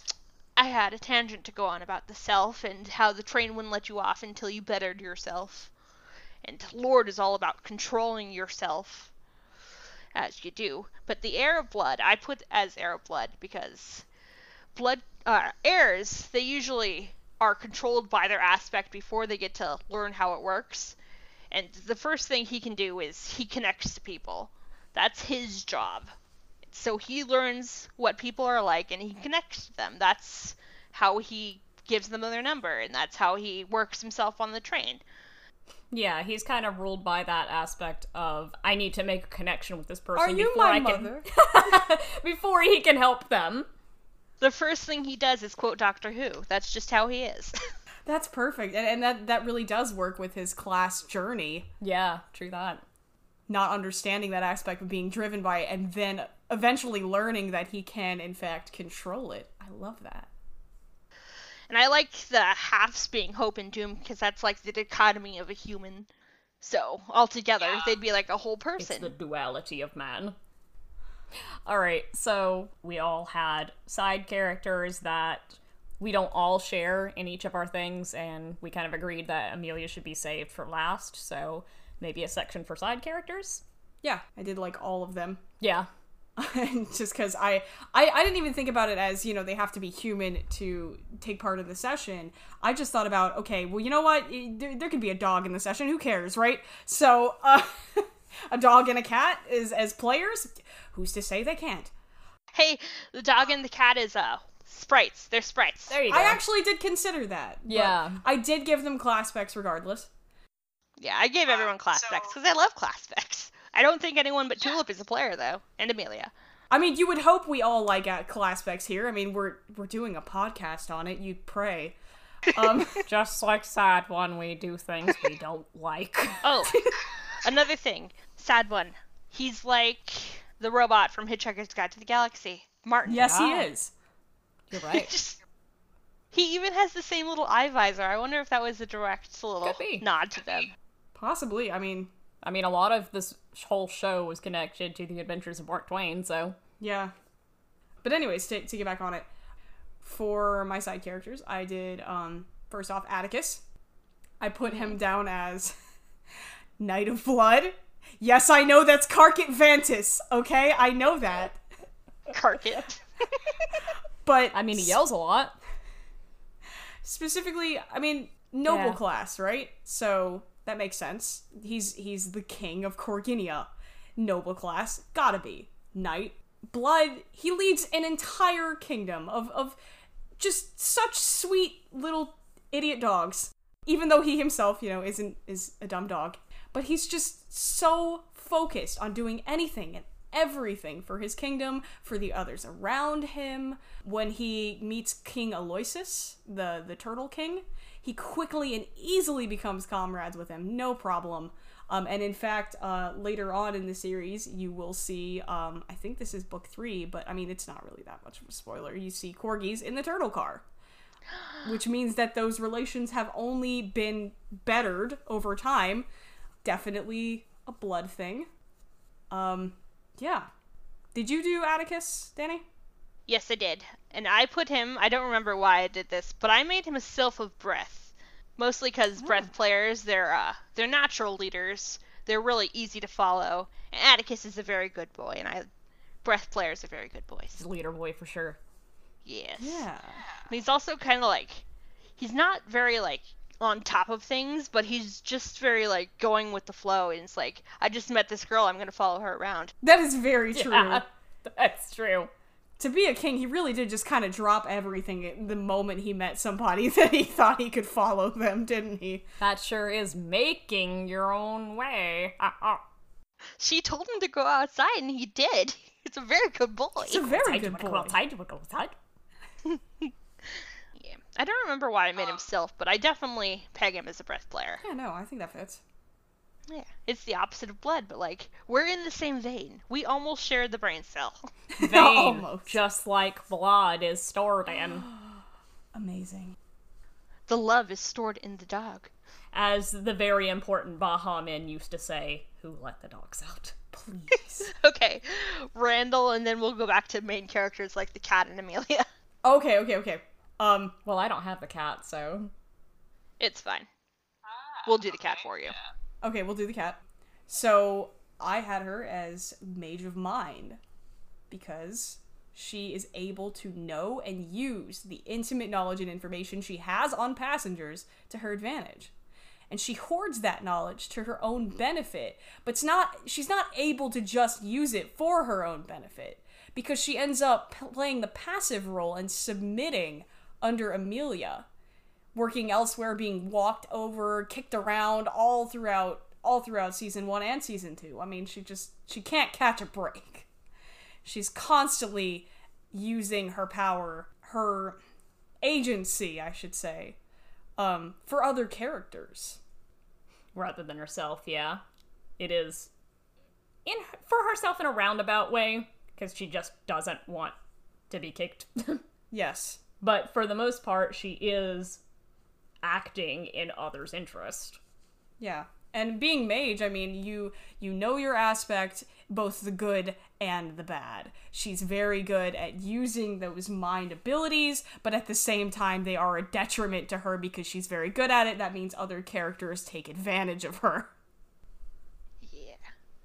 Speaker 3: I had a tangent to go on about the self and how the train wouldn't let you off until you bettered yourself. And Lord is all about controlling yourself as you do. But the Heir of Blood, I put as Heir of Blood because blood uh, heirs, they usually are controlled by their aspect before they get to learn how it works. And the first thing he can do is he connects to people. That's his job. So he learns what people are like and he connects to them. That's how he gives them their number, and that's how he works himself on the train.
Speaker 4: Yeah, he's kind of ruled by that aspect of, I need to make a connection with this person
Speaker 2: Are you
Speaker 4: before
Speaker 2: my
Speaker 4: I
Speaker 2: mother?
Speaker 4: can before he can help them.
Speaker 3: The first thing he does is quote Doctor Who. That's just how he is.
Speaker 2: That's perfect. And, and that, that really does work with his class journey.
Speaker 4: Yeah, true that.
Speaker 2: Not understanding that aspect of being driven by it and then eventually learning that he can, in fact, control it. I love that.
Speaker 3: And I like the halves being hope and doom because that's like the dichotomy of a human. So, altogether, yeah. They'd be like a whole person.
Speaker 4: It's the duality of man. Alright, so we all had side characters that we don't all share in each of our things, and we kind of agreed that Amelia should be saved for last, so maybe a section for side characters?
Speaker 2: Yeah, I did like all of them.
Speaker 4: Yeah.
Speaker 2: Just because I, I, I didn't even think about it as, you know, they have to be human to take part in the session. I just thought about, okay, well, you know what? There, there could be a dog in the session. Who cares, right? So, uh, a dog and a cat is as players. Who's to say they can't?
Speaker 3: Hey, the dog and the cat is, uh, sprites. They're sprites.
Speaker 4: There you go.
Speaker 2: I actually did consider that.
Speaker 4: Yeah.
Speaker 2: I did give them class specs regardless.
Speaker 3: Yeah, I gave everyone class uh, so... specs because I love class specs. I don't think anyone but Tulip is a player, though, and Amelia.
Speaker 2: I mean, you would hope we all like uh, class specs here. I mean, we're we're doing a podcast on it. You'd pray. Um,
Speaker 4: Just like Sad One, we do things we don't like.
Speaker 3: Oh, another thing. Sad One. He's like the robot from Hitchhiker's Guide to the Galaxy. Martin.
Speaker 2: Yes,
Speaker 4: yeah.
Speaker 2: he is. You're right.
Speaker 3: Just, he even has the same little eye visor. I wonder if that was a direct little nod to them.
Speaker 2: Possibly. I mean...
Speaker 4: I mean, a lot of this whole show was connected to the adventures of Mark Twain, so...
Speaker 2: Yeah. But anyways, to, to get back on it, for my side characters, I did, um, first off, Atticus. I put him down as Knight of Blood. Yes, I know that's Carket Vantis, okay? I know that.
Speaker 3: Carket.
Speaker 2: But...
Speaker 4: I mean, he yells a lot.
Speaker 2: Specifically, I mean, noble
Speaker 4: yeah.
Speaker 2: class, right? So... That makes sense. He's he's the king of Corginia. Noble class. Gotta be. Knight. Blood. He leads an entire kingdom of, of just such sweet little idiot dogs. Even though he himself, you know, isn't is a dumb dog. But he's just so focused on doing anything and everything for his kingdom, for the others around him. When he meets King Aloysius, the, the Turtle King, he quickly and easily becomes comrades with him, no problem. Um, and in fact, uh, later on in the series, you will see, um, I think this is book three, but I mean, it's not really that much of a spoiler. You see corgis in the turtle car, which means that those relations have only been bettered over time. Definitely a blood thing. Um, yeah. Did you do Atticus, Danny?
Speaker 3: Yes, I did. And I put him, I don't remember why I did this, but I made him a Sylph of Breath. Mostly because
Speaker 2: Oh.
Speaker 3: Breath players, they're, uh, they're natural leaders. They're really easy to follow. And Atticus is a very good boy, and I, Breath players are very good boys.
Speaker 4: He's a leader boy for sure.
Speaker 3: Yes.
Speaker 2: Yeah.
Speaker 3: And he's also kind of like, he's not very, like, on top of things, but he's just very, like, going with the flow. And it's like, I just met this girl, I'm going to follow her around.
Speaker 2: That is very true.
Speaker 4: Yeah, that's true.
Speaker 2: To be a king, he really did just kind of drop everything the moment he met somebody that he thought he could follow them, didn't he?
Speaker 4: That sure is making your own way. Ah, ah.
Speaker 3: She told him to go outside, and he did. He's a very good boy.
Speaker 2: It's a very
Speaker 4: Outside, you
Speaker 2: good
Speaker 4: wanna go
Speaker 2: boy.
Speaker 4: outside, you wanna go outside?
Speaker 3: Yeah. I don't remember why I made him Sylph, but I definitely peg him as a Breath player.
Speaker 2: Yeah, no, I think that fits.
Speaker 3: Yeah. It's the opposite of blood, but, like, we're in the same vein. We almost shared the brain cell.
Speaker 4: Vein,
Speaker 2: Almost.
Speaker 4: just like blood is stored in.
Speaker 2: Amazing.
Speaker 3: The love is stored in the dog.
Speaker 4: As the very important Baha men used to say, who let the dogs out?
Speaker 2: Please.
Speaker 3: Okay, Randall, and then we'll go back to main characters like the cat and Amelia.
Speaker 2: Okay, okay, okay. Um,
Speaker 4: Well, I don't have the cat, so...
Speaker 3: It's fine. We'll do the cat for you.
Speaker 2: okay, we'll do the cat. So, I had her as Mage of Mind because she is able to know and use the intimate knowledge and information she has on passengers to her advantage. And she hoards that knowledge to her own benefit, but it's not, she's not able to just use it for her own benefit because she ends up p- playing the passive role and submitting under Amelia, working elsewhere, being walked over, kicked around all throughout all throughout season one and season two. I mean, she just she can't catch a break. She's constantly using her power, her agency, I should say, um, for other characters.
Speaker 4: Rather than herself, yeah. It is in for herself in a roundabout way, because she just doesn't want to be kicked.
Speaker 2: Yes.
Speaker 4: But for the most part, she is acting in others' interest.
Speaker 2: Yeah. And being mage, I mean, you you know your aspect, both the good and the bad. She's very good at using those mind abilities, but at the same time, they are a detriment to her because she's very good at it. That means other characters take advantage of her.
Speaker 3: Yeah.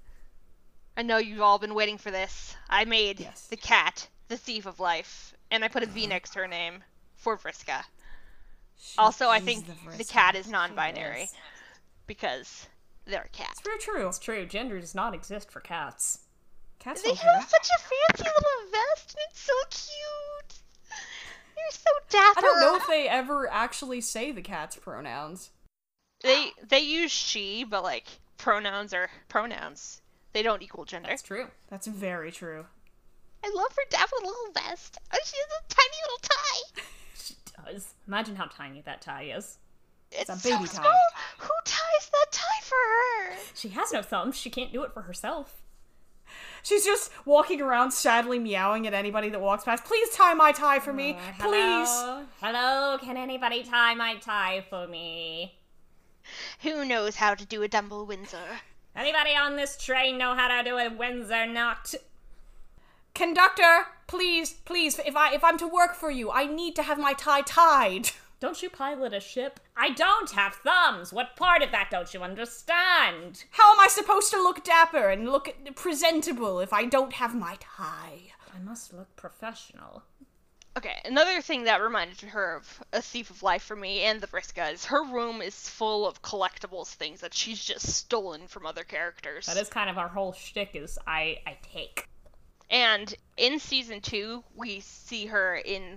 Speaker 3: I know you've all been waiting for this. I made
Speaker 2: Yes.
Speaker 3: the cat, the thief of life, and I put a V next to her name for Vriska. Also, I think the cat is non-binary
Speaker 2: is.
Speaker 3: because they're a cat.
Speaker 2: It's very true.
Speaker 4: It's true, gender does not exist for cats.
Speaker 2: Cats
Speaker 3: They
Speaker 2: don't
Speaker 3: have
Speaker 2: care.
Speaker 3: such a fancy little vest, and it's so cute. They're so dapper.
Speaker 2: I don't know if they ever actually say the cat's pronouns.
Speaker 3: They they use she, but like pronouns are pronouns. They don't equal gender.
Speaker 4: That's true.
Speaker 2: That's very true.
Speaker 3: I love her dapper little vest. Oh, she has a tiny little tie.
Speaker 4: She does. Imagine how tiny that tie is.
Speaker 3: It's,
Speaker 2: a
Speaker 3: so
Speaker 2: baby tie.
Speaker 3: small. Who ties that tie for her?
Speaker 4: She has no thumbs. She can't do it for herself.
Speaker 2: She's just walking around sadly meowing at anybody that walks past. Please tie my tie for me. Please.
Speaker 4: Hello? Hello? Can anybody tie my tie for me?
Speaker 3: Who knows how to do a Dumble Windsor?
Speaker 4: Anybody on this train know how to do a Windsor knot?
Speaker 2: Conductor, please, please, if I if I'm to work for you, I need to have my tie tied.
Speaker 4: Don't you pilot a ship? I don't have thumbs. What part of that don't you understand?
Speaker 2: How am I supposed to look dapper and look presentable if I don't have my tie?
Speaker 4: I must look professional.
Speaker 3: Okay, another thing that reminded her of a Thief of Life for me and the Vriska is her room is full of collectibles, things that she's just stolen from other characters.
Speaker 4: That is kind of our whole shtick is I, I take.
Speaker 3: And in season two, we see her in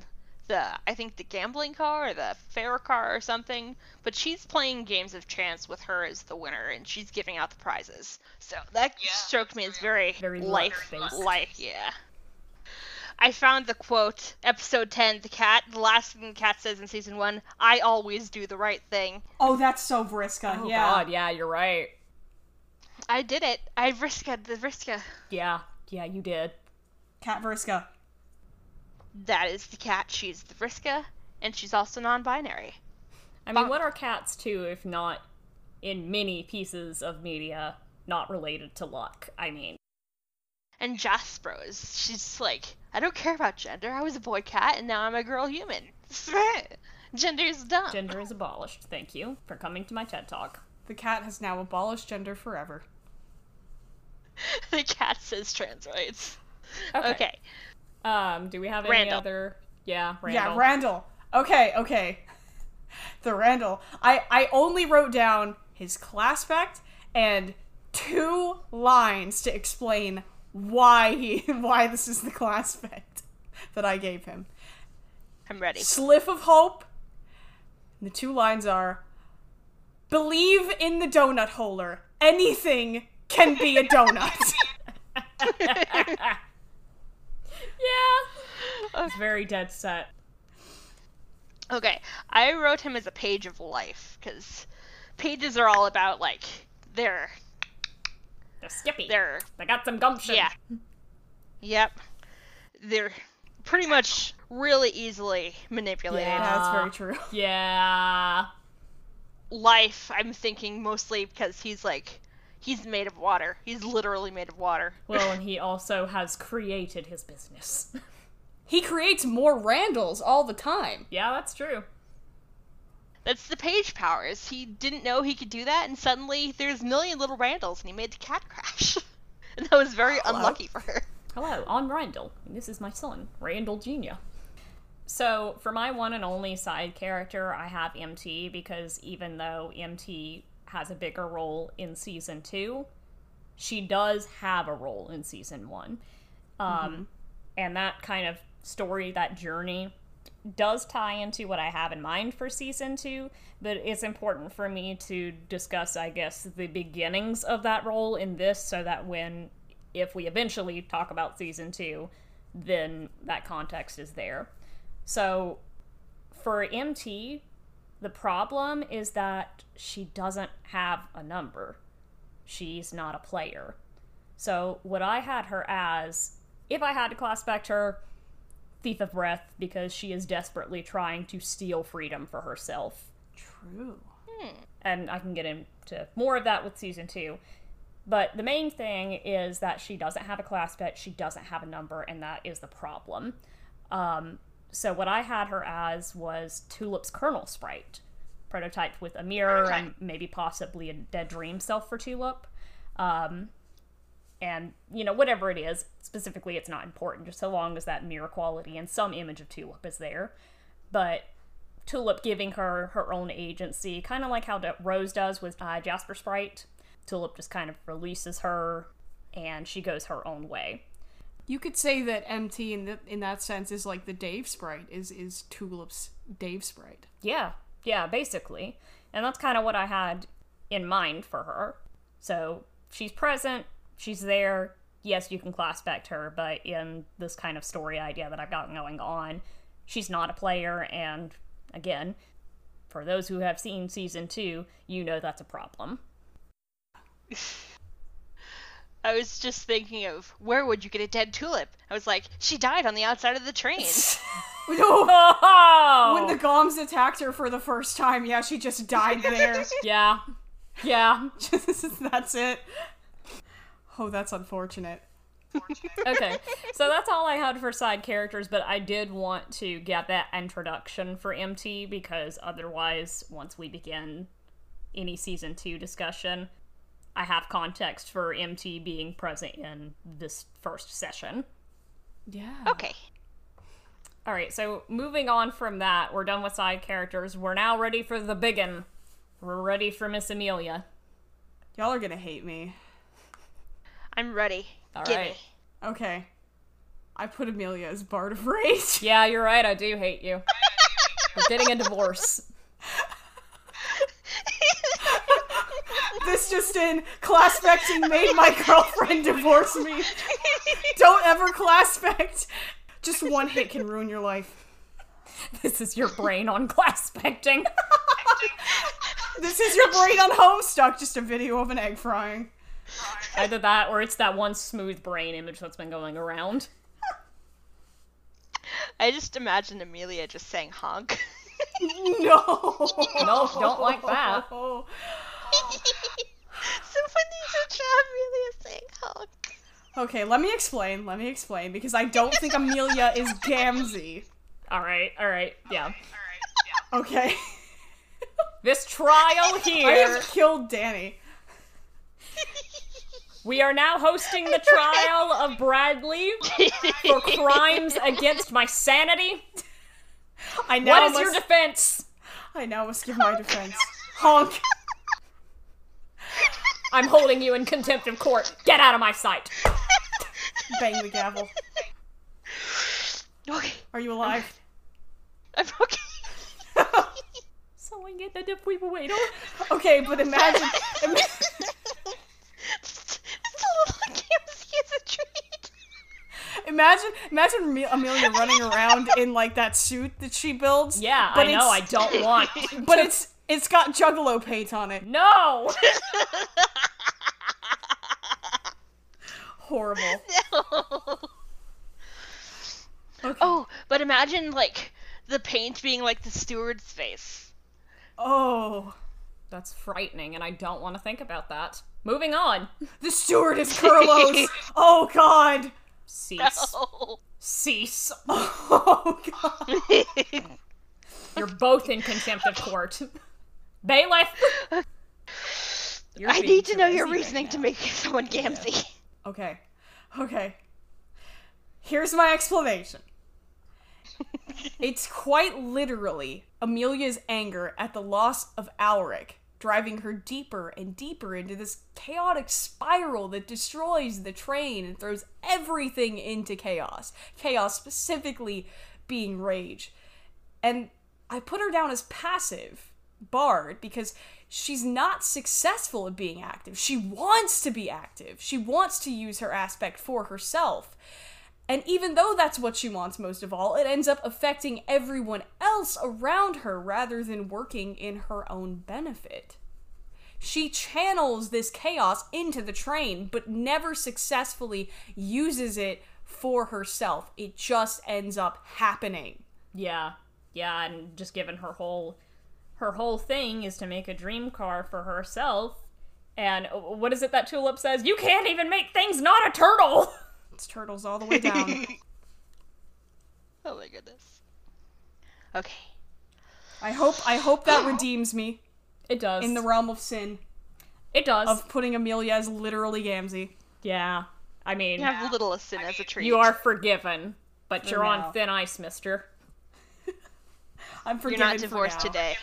Speaker 3: the, I think the gambling car or the fair car or something, but she's playing games of chance with her as the winner, and she's giving out the prizes. So that
Speaker 5: Yeah,
Speaker 3: struck me as very,
Speaker 4: Very
Speaker 3: life,
Speaker 4: luck-based.
Speaker 3: life, yeah. I found the quote, episode ten, the cat, the last thing the cat says in season one, I always do the right thing.
Speaker 2: Oh, that's so Vriska.
Speaker 4: Oh
Speaker 2: yeah.
Speaker 4: god, yeah, you're right.
Speaker 3: I did it. I Vriska the Vriska.
Speaker 4: Yeah, yeah, you did.
Speaker 2: Cat Vriska.
Speaker 3: That is the cat. She's the Vriska, and she's also non-binary.
Speaker 4: I mean,
Speaker 3: Bonk.
Speaker 4: what are cats too, if not in many pieces of media not related to luck? I mean,
Speaker 3: And Jaspros, she's like, I don't care about gender. I was a boy cat, and now I'm a girl human. Gender's dumb.
Speaker 4: gender is abolished. Thank you for coming to my TED Talk.
Speaker 2: The cat has now abolished gender forever.
Speaker 3: The cat says trans rights.
Speaker 4: Okay.
Speaker 3: Okay.
Speaker 4: Um, do we have any
Speaker 3: Randall.
Speaker 4: other? Yeah, Randall.
Speaker 2: Yeah, Randall. Okay, okay. The Randall. I, I only wrote down his class fact and two lines to explain why he why this is the class fact that I gave him.
Speaker 3: I'm ready.
Speaker 2: Sliff of hope. And the two lines are, believe in the donut holder. Anything can be a donut.
Speaker 4: Yeah. It's very dead set.
Speaker 3: Okay, I wrote him as a page of life, because pages are all about, like, their,
Speaker 4: They're skippy.
Speaker 3: their,
Speaker 4: They got some gumption.
Speaker 3: yeah. Yep. They're pretty much really easily manipulated.
Speaker 4: Yeah.
Speaker 2: That's very true.
Speaker 4: Yeah.
Speaker 3: Life, I'm thinking mostly because he's, like, he's made of water. He's literally made of water.
Speaker 4: Well, and he also has created his business.
Speaker 2: He creates more Randalls all the time.
Speaker 4: Yeah, that's true.
Speaker 3: That's the page powers. He didn't know he could do that, and suddenly there's a million little Randalls, and he made the cat crash. And that was very
Speaker 2: Hello?
Speaker 3: unlucky for her.
Speaker 4: Hello, I'm Randall, and this is my son, Randall Junior So, for my one and only side character, I have M T, because even though M T has a bigger role in season two, she does have a role in season one. Um, mm-hmm. And that kind of story, that journey, does tie into what I have in mind for season two, but it's important for me to discuss, I guess, the beginnings of that role in this, so that when, if we eventually talk about season two, then that context is there. So, for M T, the problem is that she doesn't have a number. She's not a player. So, what I had her as, if I had to classify her, thief of breath, because she is desperately trying to steal freedom for herself.
Speaker 2: True.
Speaker 3: Hmm.
Speaker 4: And I can get into more of that with season two. But the main thing is that she doesn't have a class bet, she doesn't have a number, and that is the problem. Um, so what I had her as was Tulip's Kernel Sprite, prototyped with a mirror
Speaker 3: Okay.
Speaker 4: and maybe possibly a dead dream self for Tulip. Um, and, you know, whatever it is, specifically it's not important, just so long as that mirror quality and some image of Tulip is there. But Tulip giving her her own agency, kind of like how Rose does with uh, Jasper Sprite. Tulip just kind of releases her, and she goes her own way.
Speaker 2: You could say that M T in, the, in that sense is like the Dave Sprite, is, is Tulip's Dave Sprite.
Speaker 4: Yeah, yeah, basically. And that's kind of what I had in mind for her. So, she's present, she's there, yes, you can class back to her, but in this kind of story idea that I've got going on, she's not a player, and again, for those who have seen season two, you know that's a problem.
Speaker 3: I was just thinking of, where would you get a dead tulip? I was like, she died on the outside of the train.
Speaker 2: No!
Speaker 4: Oh!
Speaker 2: When the Goms attacked her for the first time, yeah, she just died there.
Speaker 4: Yeah. Yeah.
Speaker 2: That's it. Oh, that's unfortunate.
Speaker 4: Okay, so that's all I had for side characters, but I did want to get that introduction for M T, because otherwise, once we begin any season two discussion, I have context for M T being present in this first session.
Speaker 2: Yeah.
Speaker 3: Okay.
Speaker 4: Alright, so moving on from that, we're done with side characters. We're now ready for the biggin. We're ready for Miss Amelia.
Speaker 2: Y'all are gonna hate me.
Speaker 3: I'm ready.
Speaker 4: All
Speaker 3: Gimme.
Speaker 4: right.
Speaker 2: Okay. I put Amelia as Bard of Rage.
Speaker 4: Yeah, you're right, I do hate you. We're getting a divorce.
Speaker 2: This just in, class specting made my girlfriend divorce me. Don't ever class spect. Just one hit can ruin your life.
Speaker 4: This is your brain on class specting.
Speaker 2: This is your brain on Homestuck, just a video of an egg frying.
Speaker 4: Either that, or it's that one smooth brain image that's been going around.
Speaker 3: I just imagine Amelia just saying honk.
Speaker 2: No.
Speaker 4: No, don't like that.
Speaker 3: So funny to Amelia saying honk.
Speaker 2: Okay, let me explain, let me explain, because I don't think Amelia is Gamzee.
Speaker 4: Alright, alright, yeah.
Speaker 2: Okay.
Speaker 4: This trial
Speaker 2: I
Speaker 4: here,
Speaker 2: have killed Danny.
Speaker 4: we are now hosting the trial of Bradley for crimes against my sanity.
Speaker 2: I now
Speaker 4: What is
Speaker 2: must,
Speaker 4: your defense?
Speaker 2: I now must give my defense. Honk.
Speaker 4: I'm holding you in contempt of court. Get out of my sight.
Speaker 2: Bang the gavel.
Speaker 3: Okay.
Speaker 2: Are you alive?
Speaker 3: I'm okay.
Speaker 4: Someone get the defibrillator.
Speaker 2: Okay, but imagine... Im-
Speaker 3: Just a little Gamzee is a treat.
Speaker 2: imagine imagine Ame- Amelia running around in, like, that suit that she builds.
Speaker 4: Yeah,
Speaker 2: but
Speaker 4: I know, I
Speaker 2: it's-
Speaker 4: don't want.
Speaker 2: But it's it's got Juggalo paint on it.
Speaker 4: No!
Speaker 2: Horrible.
Speaker 3: No.
Speaker 2: Okay.
Speaker 3: Oh, but imagine, like, the paint being like the steward's face.
Speaker 2: Oh.
Speaker 4: That's frightening, and I don't want to think about that. Moving on.
Speaker 2: The steward is Kurlos. Oh, God.
Speaker 4: Cease.
Speaker 3: No.
Speaker 4: Cease.
Speaker 2: Oh, God.
Speaker 4: You're both in contempt of court. Bailiff! You're
Speaker 3: I
Speaker 4: being
Speaker 3: need to know
Speaker 4: too
Speaker 3: your
Speaker 4: easy
Speaker 3: reasoning
Speaker 4: right
Speaker 3: to
Speaker 4: now.
Speaker 3: make someone Gamzee.
Speaker 2: Okay. Okay. Here's my explanation. It's quite literally Amelia's anger at the loss of Alric driving her deeper and deeper into this chaotic spiral that destroys the train and throws everything into chaos. Chaos specifically being rage. And I put her down as passive Bard because she's not successful at being active. She wants to be active. She wants to use her aspect for herself. And even though that's what she wants most of all, it ends up affecting everyone else around her rather than working in her own benefit. She channels this chaos into the train, but never successfully uses it for herself. It just ends up happening.
Speaker 4: Yeah. Yeah, and just given her whole her whole thing is to make a dream car for herself. And what is it that Tulip says? You can't even make things not a turtle!
Speaker 2: It's turtles all the way down.
Speaker 3: Oh my goodness. Okay.
Speaker 2: I hope I hope that redeems me
Speaker 4: It does.
Speaker 2: in the realm of sin
Speaker 4: It does.
Speaker 2: of putting Amelia as literally Gamzee.
Speaker 4: yeah. I mean,
Speaker 3: You have little sin as a treat.
Speaker 4: you are forgiven, but you're
Speaker 2: now.
Speaker 4: on thin ice, mister.
Speaker 2: I'm
Speaker 3: You're
Speaker 2: forgiven
Speaker 3: not divorced
Speaker 2: for now.
Speaker 3: today.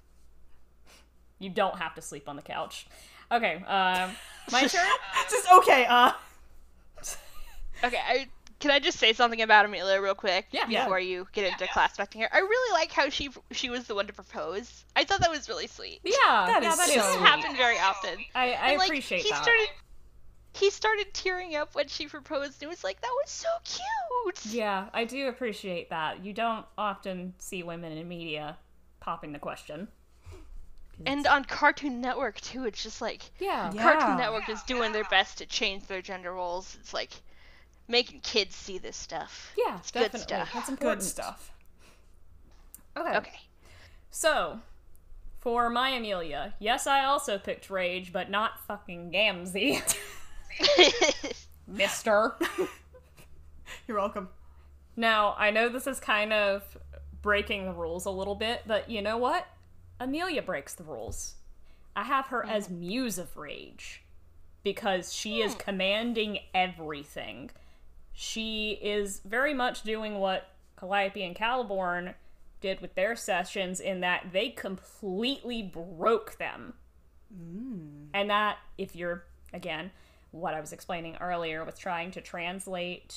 Speaker 4: You don't have to sleep on the couch. Okay, um, my turn?
Speaker 2: Just okay, uh
Speaker 3: Okay, I can I just say something about Amelia real quick?
Speaker 4: Yeah.
Speaker 3: Before you get into class specting her. I really like how she she was the one to propose. I thought that was really sweet.
Speaker 4: Yeah,
Speaker 2: That
Speaker 4: yeah,
Speaker 2: is
Speaker 4: that
Speaker 2: so
Speaker 4: is
Speaker 3: Doesn't
Speaker 2: sweet.
Speaker 3: happen very often.
Speaker 4: I, I
Speaker 3: And, like,
Speaker 4: appreciate
Speaker 3: he
Speaker 4: that.
Speaker 3: started he started tearing up when she proposed. It was like, that was so cute.
Speaker 4: Yeah, I do appreciate that. You don't often see women in media popping the question.
Speaker 3: And on Cartoon Network too, it's just like
Speaker 4: Yeah.
Speaker 2: Yeah.
Speaker 3: Cartoon Network is doing their best to change their gender roles. It's like making kids see this stuff.
Speaker 4: Yeah,
Speaker 3: It's good
Speaker 4: definitely.
Speaker 3: stuff.
Speaker 4: That's important.
Speaker 2: good stuff.
Speaker 4: Okay.
Speaker 3: Okay.
Speaker 4: So, for my Amelia, yes, I also picked Rage, but not fucking Gamzee. Mister.
Speaker 2: You're welcome.
Speaker 4: Now, I know this is kind of breaking the rules a little bit, but you know what? Amelia breaks the rules. I have her as Muse of Rage because she is commanding everything. She is very much doing what Calliope and Caliborn did with their sessions in that they completely broke them. Mm. And that, if you're, again, what I was explaining earlier with trying to translate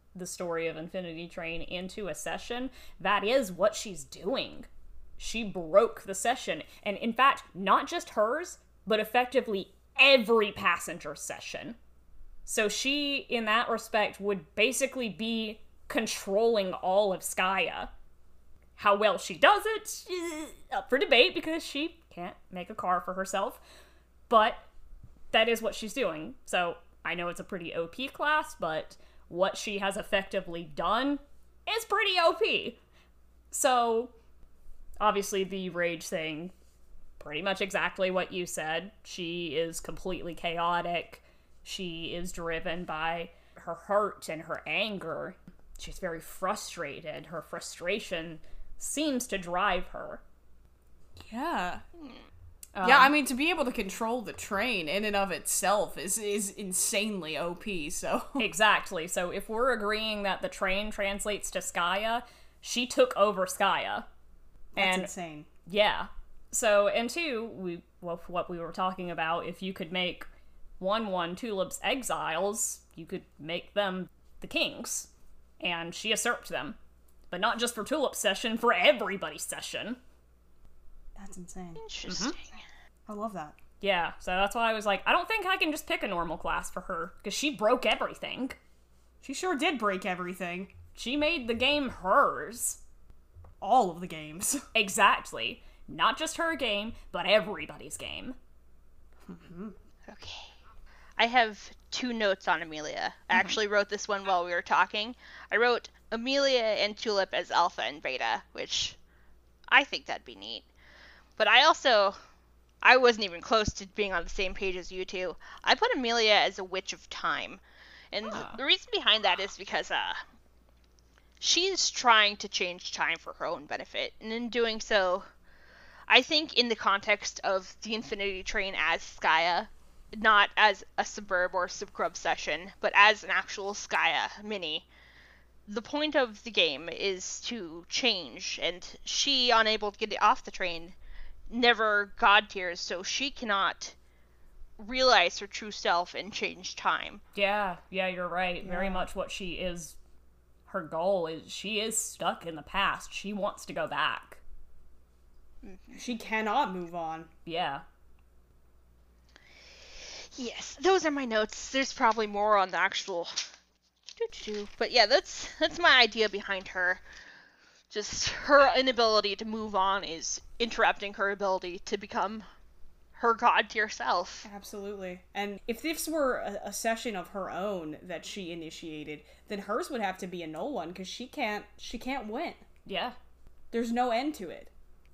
Speaker 4: the story of Infinity Train into a session, that is what she's doing. She broke the session. And in fact, not just hers, but effectively every passenger session. So she, in that respect, would basically be controlling all of Skya. How well she does it, eh, up for debate, because she can't make a car for herself. But that is what she's doing. So I know it's a pretty O P class, but what she has effectively done is pretty O P. So, obviously the rage thing, pretty much exactly what you said. She is completely chaotic. She is driven by her hurt and her anger. She's very frustrated. Her frustration seems to drive her.
Speaker 2: Yeah.
Speaker 4: Um,
Speaker 2: yeah, I mean, to be able to control the train in and of itself is is insanely O P, so...
Speaker 4: Exactly. So if we're agreeing that the train translates to Skya, she took over Skya.
Speaker 2: That's
Speaker 4: and,
Speaker 2: insane.
Speaker 4: Yeah. So, and two, we well, what we were talking about, if you could make one one Tulip's exiles, you could make them the kings. And she usurped them. But not just for Tulip's session, for everybody's session.
Speaker 2: That's insane.
Speaker 3: Interesting.
Speaker 2: I love that.
Speaker 4: Yeah, so that's why I was like, I don't think I can just pick a normal class for her, because she broke everything.
Speaker 2: She sure did break everything.
Speaker 4: She made the game hers.
Speaker 2: All of the games.
Speaker 4: Exactly. Not just her game, but everybody's game.
Speaker 3: Okay. I have two notes on Amelia. I actually wrote this one while we were talking. I wrote Amelia and Tulip as Alpha and Beta, which I think that'd be neat. But I also, I wasn't even close to being on the same page as you two. I put Amelia as a Witch of Time. And
Speaker 4: Ah.
Speaker 3: the reason behind that is because uh, she's trying to change time for her own benefit. And in doing so, I think in the context of the Infinity Train as Skya, not as a Suburb or Subgrub session, but as an actual Skya mini, the point of the game is to change, and she, unable to get off the train, never god tiers, so she cannot realize her true self and change time.
Speaker 4: Yeah, yeah, you're right. Very
Speaker 2: Yeah.
Speaker 4: much what she is, her goal is, she is stuck in the past. She wants to go back.
Speaker 2: She cannot move on.
Speaker 4: Yeah.
Speaker 3: Yes, those are my notes. There's probably more on the actual doo-doo-doo. But yeah, that's that's my idea behind her. Just her inability to move on is interrupting her ability to become her god tier self.
Speaker 2: Absolutely. And if this were a, a session of her own that she initiated, then hers would have to be a null one, because she can't she can't win.
Speaker 4: Yeah.
Speaker 2: There's no end to it.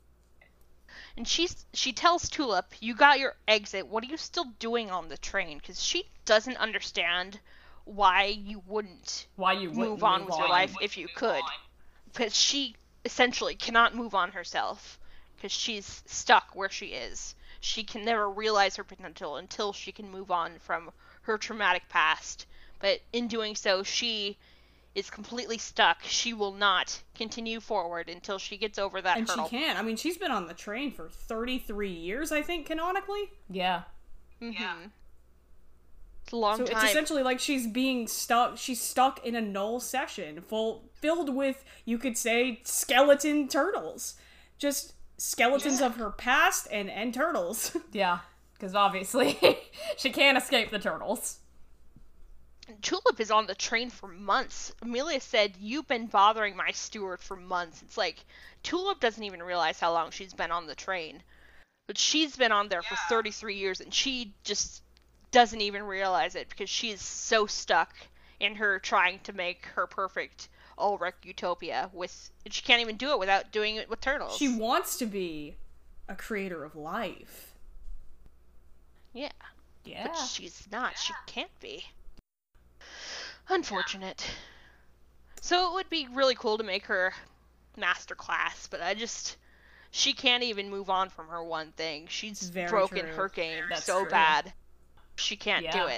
Speaker 3: And she's she tells Tulip, "You got your exit. What are you still doing on the train?" Because she doesn't understand why you wouldn't
Speaker 4: Why you wouldn't
Speaker 3: move on with your life if you could. Because she essentially cannot move on herself. Because she's stuck where she is. She can never realize her potential until she can move on from her traumatic past. But in doing so, she is completely stuck. She will not continue forward until she gets over that
Speaker 2: And
Speaker 3: hurdle.
Speaker 2: she can't. I mean, she's been on the train for thirty-three years, I think, canonically.
Speaker 4: Yeah.
Speaker 3: Mm-hmm. It's a long
Speaker 2: So
Speaker 3: time.
Speaker 2: it's essentially like she's being stuck, she's stuck in a null session, full, filled with, you could say, skeleton turtles. Just skeletons of her past and, and turtles.
Speaker 4: Yeah. Because obviously, she can't escape the turtles.
Speaker 3: Tulip is on the train for months. Amelia said, "You've been bothering my steward for months." It's like, Tulip doesn't even realize how long she's been on the train. But she's been on there for thirty-three years, and she just doesn't even realize it because she's so stuck in her trying to make her perfect Ulrich utopia with, and she can't even do it without doing it with turtles.
Speaker 2: She wants to be a creator of life.
Speaker 3: Yeah.
Speaker 4: Yeah.
Speaker 3: But she's not. She can't be. Unfortunate. So it would be really cool to make her master class, but I just... She can't even move on from her one thing. She's
Speaker 2: Very
Speaker 3: broken
Speaker 2: true.
Speaker 3: her game
Speaker 4: That's
Speaker 3: so
Speaker 4: true.
Speaker 3: bad. She can't do
Speaker 4: Yeah.
Speaker 3: it.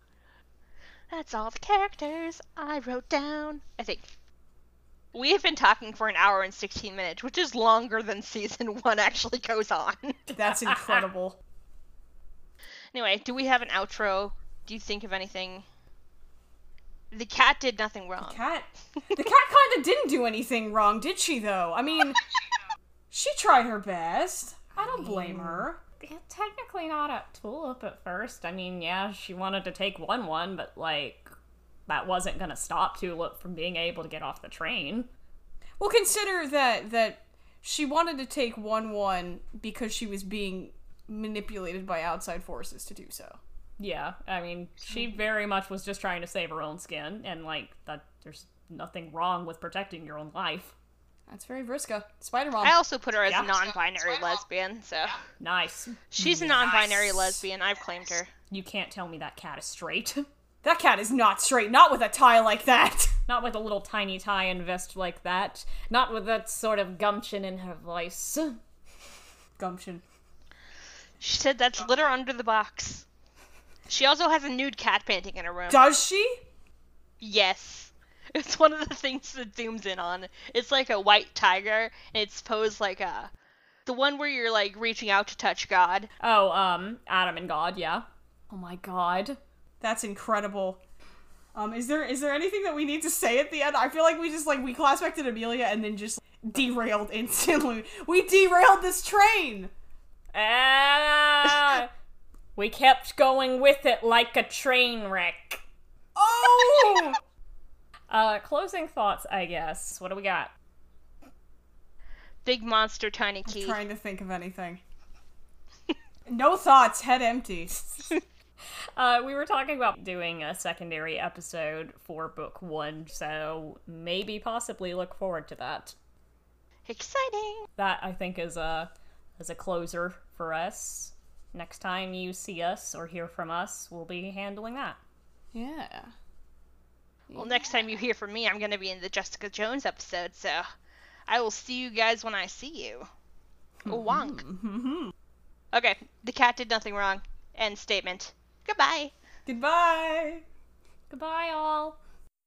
Speaker 3: That's all the characters I wrote down. I think. We have been talking for an hour and sixteen minutes, which is longer than season one actually goes on.
Speaker 2: That's incredible.
Speaker 3: Anyway, do we have an outro? Do you think of anything? The cat did nothing wrong.
Speaker 2: The cat, the cat kind of didn't do anything wrong, did she? Though, I mean, she tried her best. I don't blame her.
Speaker 4: Yeah, technically not at Tulip at first. I mean, yeah, she wanted to take one one, but like that wasn't gonna stop Tulip from being able to get off the train.
Speaker 2: Well, consider that that she wanted to take one one because she was being manipulated by outside forces to do so.
Speaker 4: Yeah, I mean, she very much was just trying to save her own skin, and like that, there's nothing wrong with protecting your own life.
Speaker 2: That's very Vriska. Spider-Mom.
Speaker 3: I also put her as
Speaker 4: Yeah.
Speaker 3: a non-binary lesbian, so
Speaker 4: Nice.
Speaker 3: she's a non-binary lesbian. I've claimed her.
Speaker 4: You can't tell me that cat is straight.
Speaker 2: That cat is not straight, not with a tie like that.
Speaker 4: Not with a little tiny tie and vest like that. Not with that sort of gumption in her voice.
Speaker 2: Gumption.
Speaker 3: She said that's litter under the box. She also has a nude cat painting in her room.
Speaker 2: Does she?
Speaker 3: Yes. It's one of the things that zooms in on. It's like a white tiger, and it's posed like a... The one where you're, like, reaching out to touch God.
Speaker 4: Oh, um, Adam and God, yeah. Oh my god.
Speaker 2: That's incredible. Um, is there is there anything that we need to say at the end? I feel like we just, like, we class-backed Amelia and then just derailed instantly. We derailed this train!
Speaker 4: Ah, we kept going with it like a train wreck.
Speaker 2: Oh!
Speaker 4: Uh, closing thoughts, I guess. What do we got?
Speaker 3: Big monster, tiny key.
Speaker 2: Trying to think of anything. No thoughts, head empty.
Speaker 4: Uh, we were talking about doing a secondary episode for book one, so maybe possibly look forward to that.
Speaker 3: Exciting!
Speaker 4: That, I think, is a, is a closer for us. Next time you see us or hear from us, we'll be handling that.
Speaker 2: Yeah.
Speaker 3: Well, next time you hear from me, I'm going to be in the Jessica Jones episode, so I will see you guys when I see you. A wonk. Okay, the cat did nothing wrong. End statement. Goodbye.
Speaker 2: Goodbye.
Speaker 4: Goodbye, all.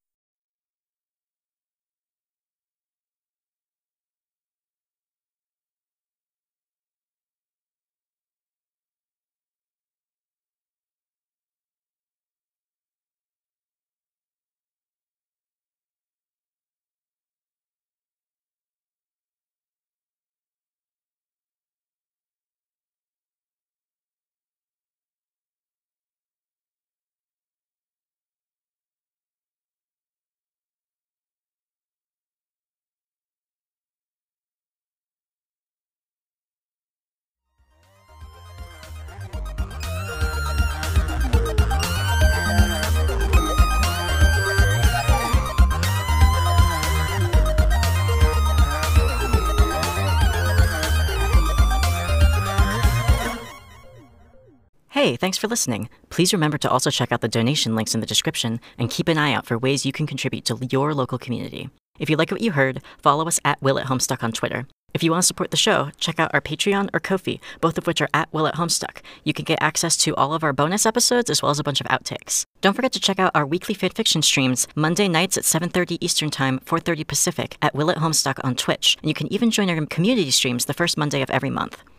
Speaker 1: Hey, thanks for listening. Please remember to also check out the donation links in the description and keep an eye out for ways you can contribute to your local community. If you like what you heard, follow us at Will at Homestuck on Twitter. If you want to support the show, check out our Patreon or Ko-fi, both of which are at Will at Homestuck. You can get access to all of our bonus episodes as well as a bunch of outtakes. Don't forget to check out our weekly fanfiction streams Monday nights at seven thirty Eastern Time, four thirty Pacific at Will at Homestuck on Twitch. And you can even join our community streams the first Monday of every month.